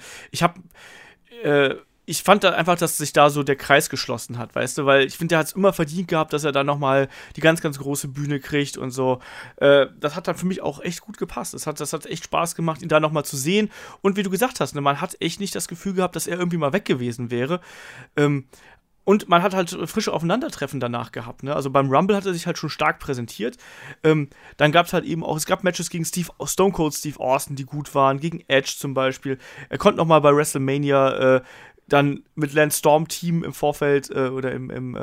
ich fand da einfach, dass sich da so der Kreis geschlossen hat, weißt du, weil ich finde, der hat es immer verdient gehabt, dass er dann nochmal die ganz, ganz große Bühne kriegt und so. Das hat dann für mich auch echt gut gepasst. Das hat echt Spaß gemacht, ihn da nochmal zu sehen. Und wie du gesagt hast, ne, man hat echt nicht das Gefühl gehabt, dass er irgendwie mal weg gewesen wäre. Und man hat halt frische Aufeinandertreffen danach gehabt, ne? Also beim Rumble hat er sich halt schon stark präsentiert. Dann gab es halt eben auch, es gab Matches gegen Stone Cold Steve Austin, die gut waren, gegen Edge zum Beispiel. Er konnte noch mal bei WrestleMania dann mit Lance Storm Team im Vorfeld oder in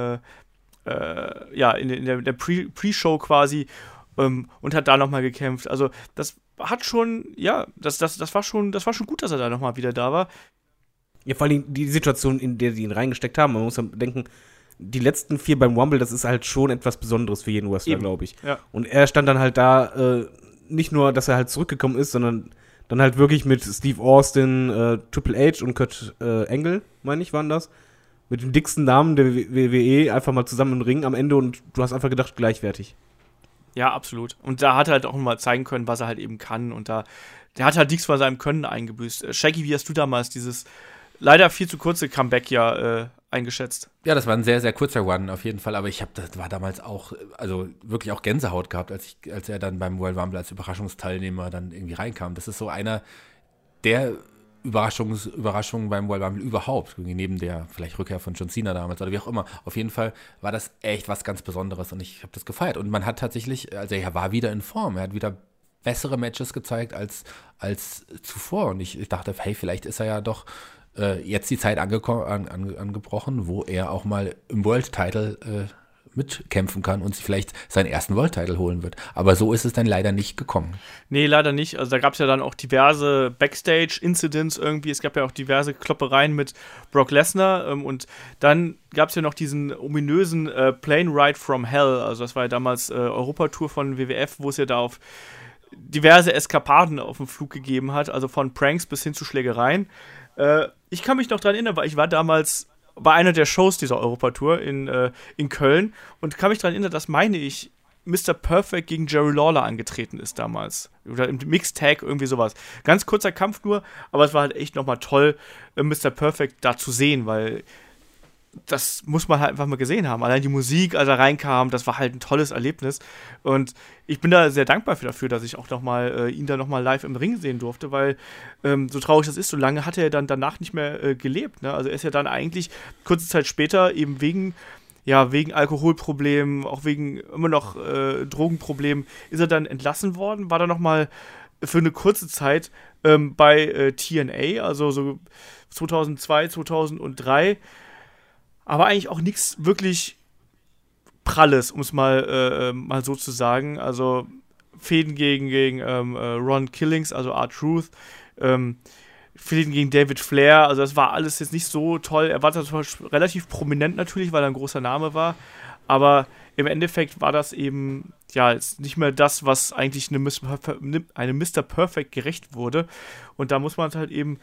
der Pre-Show quasi und hat da noch mal gekämpft. Also das hat schon, ja, das war schon gut, dass er da noch mal wieder da war. Ja, vor allem die Situation, in der sie ihn reingesteckt haben. Man muss ja denken, die letzten 4 beim Rumble, das ist halt schon etwas Besonderes für jeden Wrestler, glaube ich. Ja. Und er stand dann halt da, nicht nur, dass er halt zurückgekommen ist, sondern dann halt wirklich mit Steve Austin, Triple H und Kurt Angle, meine ich, waren das. Mit dem dicksten Namen der WWE einfach mal zusammen im Ring am Ende und du hast einfach gedacht, gleichwertig. Ja, absolut. Und da hat er halt auch mal zeigen können, was er halt eben kann. Und der hat halt nichts von seinem Können eingebüßt. Shaggy, wie hast du damals dieses leider viel zu kurze Comeback eingeschätzt? Ja, das war ein sehr, sehr kurzer Run auf jeden Fall, aber das war damals auch, also wirklich auch Gänsehaut gehabt, als er dann beim Royal Rumble als Überraschungsteilnehmer dann irgendwie reinkam. Das ist so einer der Überraschungen beim Royal Rumble überhaupt, neben der vielleicht Rückkehr von John Cena damals oder wie auch immer. Auf jeden Fall war das echt was ganz Besonderes und ich habe das gefeiert. Und man hat tatsächlich, also er war wieder in Form, er hat wieder bessere Matches gezeigt als zuvor und ich dachte, hey, vielleicht ist er ja doch jetzt die Zeit angebrochen, wo er auch mal im World Title mitkämpfen kann und sich vielleicht seinen ersten World Title holen wird. Aber so ist es dann leider nicht gekommen. Nee, leider nicht. Also da gab es ja dann auch diverse Backstage-Incidents irgendwie. Es gab ja auch diverse Kloppereien mit Brock Lesnar und dann gab es ja noch diesen ominösen Plane Ride from Hell. Also das war ja damals Europatour von WWF, wo es ja da auf diverse Eskapaden auf dem Flug gegeben hat, also von Pranks bis hin zu Schlägereien. Ich kann mich noch daran erinnern, weil ich war damals bei einer der Shows dieser Europatour in Köln und kann mich daran erinnern, dass, meine ich, Mr. Perfect gegen Jerry Lawler angetreten ist damals. Oder im Mixed Tag, irgendwie sowas. Ganz kurzer Kampf nur, aber es war halt echt nochmal toll, Mr. Perfect da zu sehen, weil das muss man halt einfach mal gesehen haben. Allein die Musik, als er reinkam, das war halt ein tolles Erlebnis. Und ich bin da sehr dankbar dafür, dass ich auch ihn da nochmal live im Ring sehen durfte, weil so traurig das ist, so lange hat er dann danach nicht mehr gelebt. Ne? Also er ist ja dann eigentlich kurze Zeit später eben wegen Alkoholproblemen, auch wegen immer noch Drogenproblemen, ist er dann entlassen worden, war dann nochmal für eine kurze Zeit bei TNA, also so 2002, 2003, aber eigentlich auch nichts wirklich Pralles, um es mal so zu sagen. Also Fäden gegen Ron Killings, also R-Truth, Fäden gegen David Flair, also das war alles jetzt nicht so toll. Er war zwar relativ prominent natürlich, weil er ein großer Name war, aber im Endeffekt war das eben ja jetzt nicht mehr das, was eigentlich eine Mr. Perfect gerecht wurde. Und da muss man es halt eben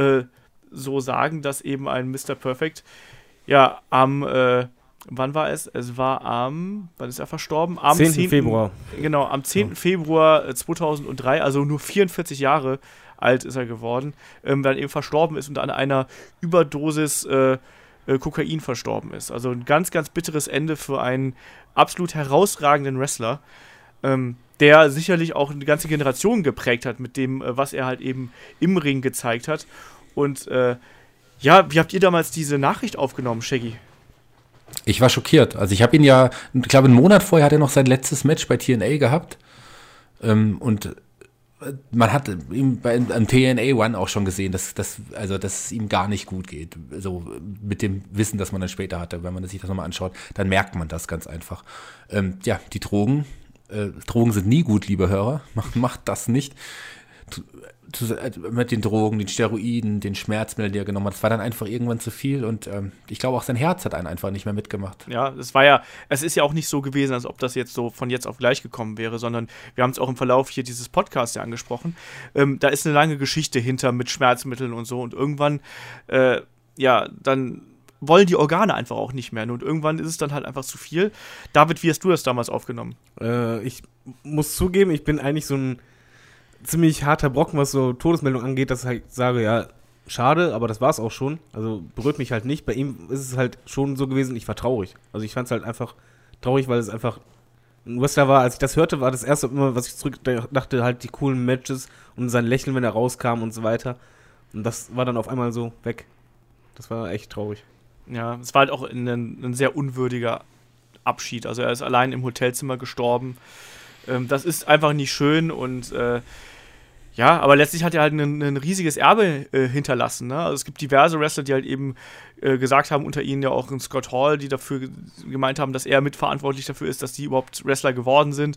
so sagen, dass eben ein Mr. Perfect ja, wann war es? Es war wann ist er verstorben? Am 10. Februar. Genau, am 10. Februar 2003, also nur 44 Jahre alt ist er geworden, dann eben verstorben ist und an einer Überdosis Kokain verstorben ist. Also ein ganz, ganz bitteres Ende für einen absolut herausragenden Wrestler, der sicherlich auch eine ganze Generation geprägt hat mit dem, was er halt eben im Ring gezeigt hat. Und ja, wie habt ihr damals diese Nachricht aufgenommen, Shaggy? Ich war schockiert. Also ich habe ihn ja, ich glaube einen Monat vorher hat er noch sein letztes Match bei TNA gehabt. Und man hat ihm am TNA One auch schon gesehen, dass es ihm gar nicht gut geht. So mit dem Wissen, das man dann später hatte, wenn man sich das nochmal anschaut, dann merkt man das ganz einfach. Ja, die Drogen sind nie gut, liebe Hörer. Macht das nicht. Mit den Drogen, den Steroiden, den Schmerzmitteln, die er genommen hat, das war dann einfach irgendwann zu viel und ich glaube auch sein Herz hat einen einfach nicht mehr mitgemacht. Ja, es ist ja auch nicht so gewesen, als ob das jetzt so von jetzt auf gleich gekommen wäre, sondern wir haben es auch im Verlauf hier dieses Podcasts ja angesprochen. Da ist eine lange Geschichte hinter mit Schmerzmitteln und so und irgendwann, dann wollen die Organe einfach auch nicht mehr. Und irgendwann ist es dann halt einfach zu viel. David, wie hast du das damals aufgenommen? Ich muss zugeben, ich bin eigentlich so ein ziemlich harter Brocken, was so Todesmeldung angeht, dass ich halt sage, ja, schade, aber das war's auch schon. Also berührt mich halt nicht. Bei ihm ist es halt schon so gewesen, ich war traurig. Also ich fand es halt einfach traurig, weil es einfach ein Wrestler war. Als ich das hörte, war das erste immer, was ich zurück dachte, halt die coolen Matches und sein Lächeln, wenn er rauskam und so weiter. Und das war dann auf einmal so weg. Das war echt traurig. Ja, es war halt auch ein sehr unwürdiger Abschied. Also er ist allein im Hotelzimmer gestorben. Das ist einfach nicht schön und ja, aber letztlich hat er halt ein riesiges Erbe hinterlassen. Ne? Also es gibt diverse Wrestler, die halt eben gesagt haben, unter ihnen ja auch ein Scott Hall, die dafür gemeint haben, dass er mitverantwortlich dafür ist, dass die überhaupt Wrestler geworden sind.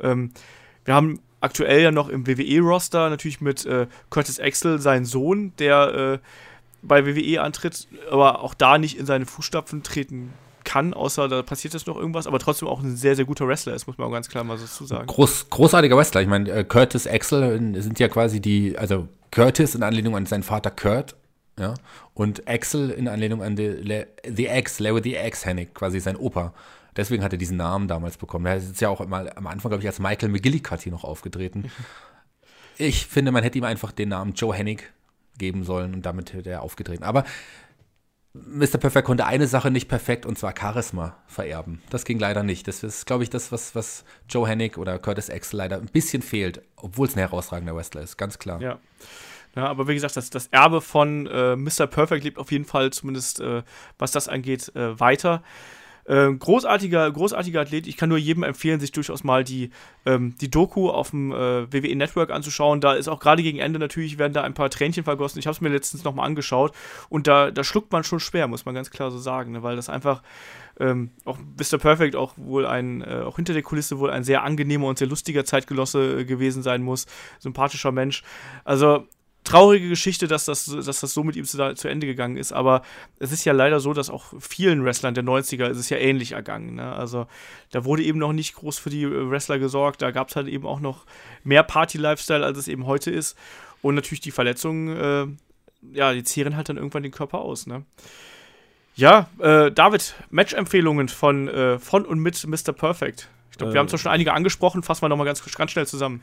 Wir haben aktuell ja noch im WWE-Roster natürlich mit Curtis Axel seinen Sohn, der bei WWE antritt, aber auch da nicht in seine Fußstapfen treten kann, außer da passiert jetzt noch irgendwas, aber trotzdem auch ein sehr, sehr guter Wrestler ist, muss man auch ganz klar mal so dazu sagen. Großartiger Wrestler. Ich meine, Curtis Axel sind ja quasi also Curtis in Anlehnung an seinen Vater Kurt, ja, und Axel in Anlehnung an Larry the Axe Hennig, quasi sein Opa. Deswegen hat er diesen Namen damals bekommen. Er ist ja auch mal am Anfang, glaube ich, als Michael McGillicuddy noch aufgetreten. Ich finde, man hätte ihm einfach den Namen Joe Hennig geben sollen und damit hätte er aufgetreten. Aber Mr. Perfect konnte eine Sache nicht perfekt, und zwar Charisma vererben. Das ging leider nicht. Das ist, glaube ich, das, was Joe Hennig oder Curtis Axel leider ein bisschen fehlt, obwohl es ein herausragender Wrestler ist, ganz klar. Ja, aber wie gesagt, das Erbe von Mr. Perfect lebt auf jeden Fall, zumindest was das angeht, weiter. Großartiger Athlet. Ich kann nur jedem empfehlen, sich durchaus mal die Doku auf dem WWE Network anzuschauen. Da ist auch gerade gegen Ende natürlich, werden da ein paar Tränchen vergossen. Ich habe es mir letztens nochmal angeschaut und da schluckt man schon schwer, muss man ganz klar so sagen, ne? Weil das einfach auch Mr. Perfect auch wohl auch hinter der Kulisse wohl ein sehr angenehmer und sehr lustiger Zeitgenosse gewesen sein muss. Sympathischer Mensch. Also traurige Geschichte, dass das so mit ihm zu Ende gegangen ist, aber es ist ja leider so, dass auch vielen Wrestlern der 90er ist es ja ähnlich ergangen. Ne? Also da wurde eben noch nicht groß für die Wrestler gesorgt, da gab es halt eben auch noch mehr Party-Lifestyle, als es eben heute ist, und natürlich die Verletzungen, die zehren halt dann irgendwann den Körper aus. Ne? Ja, David, Match-Empfehlungen von und mit Mr. Perfect. Ich glaube, wir haben zwar schon einige angesprochen, fassen wir nochmal ganz schnell zusammen.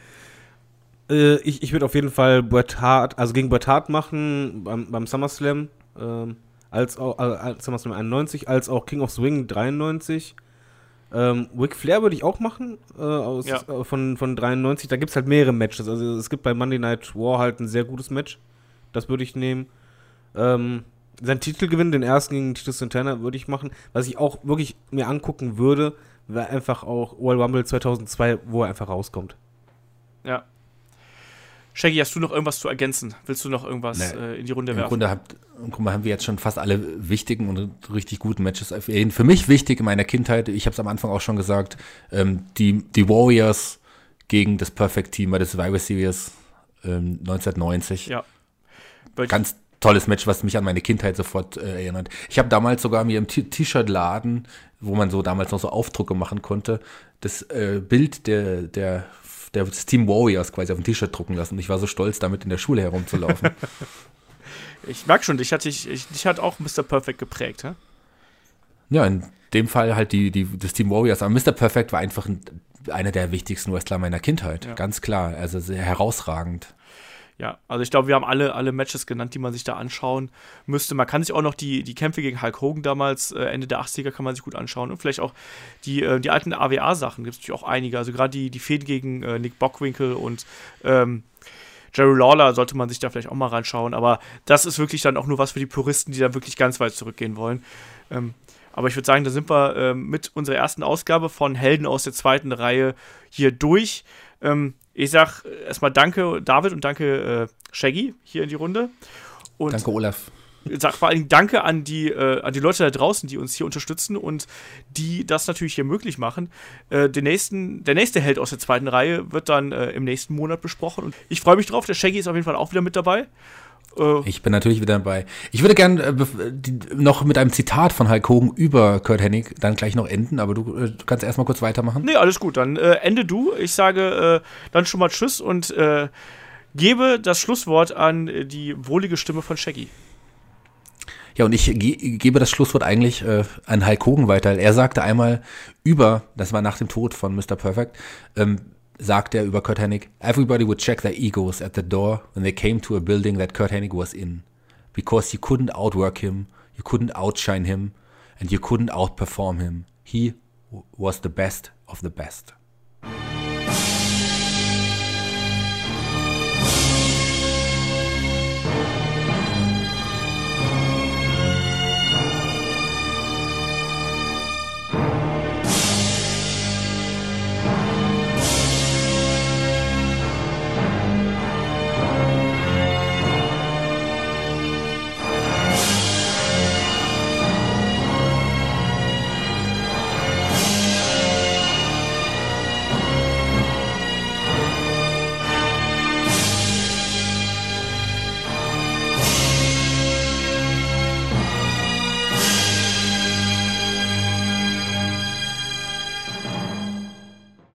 Ich würde auf jeden Fall Bret Hart, also gegen Bret Hart machen beim SummerSlam, als auch SummerSlam 91, als auch King of Swing 93. Ric Flair würde ich auch machen, von 93. Da gibt es halt mehrere Matches. Also es gibt bei Monday Night War halt ein sehr gutes Match. Das würde ich nehmen. Sein Titelgewinn, den ersten gegen Tito Santana, würde ich machen. Was ich auch wirklich mir angucken würde, wäre einfach auch Royal Rumble 2002, wo er einfach rauskommt. Ja. Shaggy, hast du noch irgendwas zu ergänzen? Willst du noch irgendwas in die Runde werfen? Im Grunde haben wir jetzt schon fast alle wichtigen und richtig guten Matches erwähnt. Für mich wichtig in meiner Kindheit, ich habe es am Anfang auch schon gesagt, die Warriors gegen das Perfect Team bei der Survivor Series 1990. Ja. Ganz tolles Match, was mich an meine Kindheit sofort erinnert. Ich habe damals sogar mir im T-Shirt-Laden, wo man so damals noch so Aufdrucke machen konnte, das Bild des Team Warriors quasi auf ein T-Shirt drucken lassen. Und ich war so stolz, damit in der Schule herumzulaufen. Ich merke schon, dich hat auch Mr. Perfect geprägt, hä? Ja, in dem Fall halt das Team Warriors. Aber Mr. Perfect war einfach einer der wichtigsten Wrestler meiner Kindheit. Ja. Ganz klar. Also sehr herausragend. Ja, also ich glaube, wir haben alle Matches genannt, die man sich da anschauen müsste. Man kann sich auch noch die Kämpfe gegen Hulk Hogan damals, Ende der 80er, kann man sich gut anschauen. Und vielleicht auch die alten AWA-Sachen, gibt es natürlich auch einige. Also gerade die Fehden gegen Nick Bockwinkel und Jerry Lawler sollte man sich da vielleicht auch mal reinschauen. Aber das ist wirklich dann auch nur was für die Puristen, die da wirklich ganz weit zurückgehen wollen. Aber ich würde sagen, da sind wir mit unserer ersten Ausgabe von Helden aus der zweiten Reihe hier durch. Ich sag erstmal danke, David, und danke, Shaggy, hier in die Runde. Und danke, Olaf. Ich sag vor allem danke an die Leute da draußen, die uns hier unterstützen und die das natürlich hier möglich machen. Der nächste Held aus der zweiten Reihe wird dann im nächsten Monat besprochen. Und ich freue mich drauf. Der Shaggy ist auf jeden Fall auch wieder mit dabei. Ich bin natürlich wieder dabei. Ich würde gerne noch mit einem Zitat von Hulk Hogan über Curt Hennig dann gleich noch enden, aber du kannst erstmal kurz weitermachen. Nee, alles gut, dann ende du. Ich sage dann schon mal Tschüss und gebe das Schlusswort an die wohlige Stimme von Shaggy. Ja, und ich gebe das Schlusswort eigentlich an Hulk Hogan weiter. Er sagte einmal das war nach dem Tod von Mr. Perfect, sagt er über Curt Hennig, everybody would check their egos at the door when they came to a building that Curt Hennig was in. Because you couldn't outwork him, you couldn't outshine him, and you couldn't outperform him. He was the best of the best.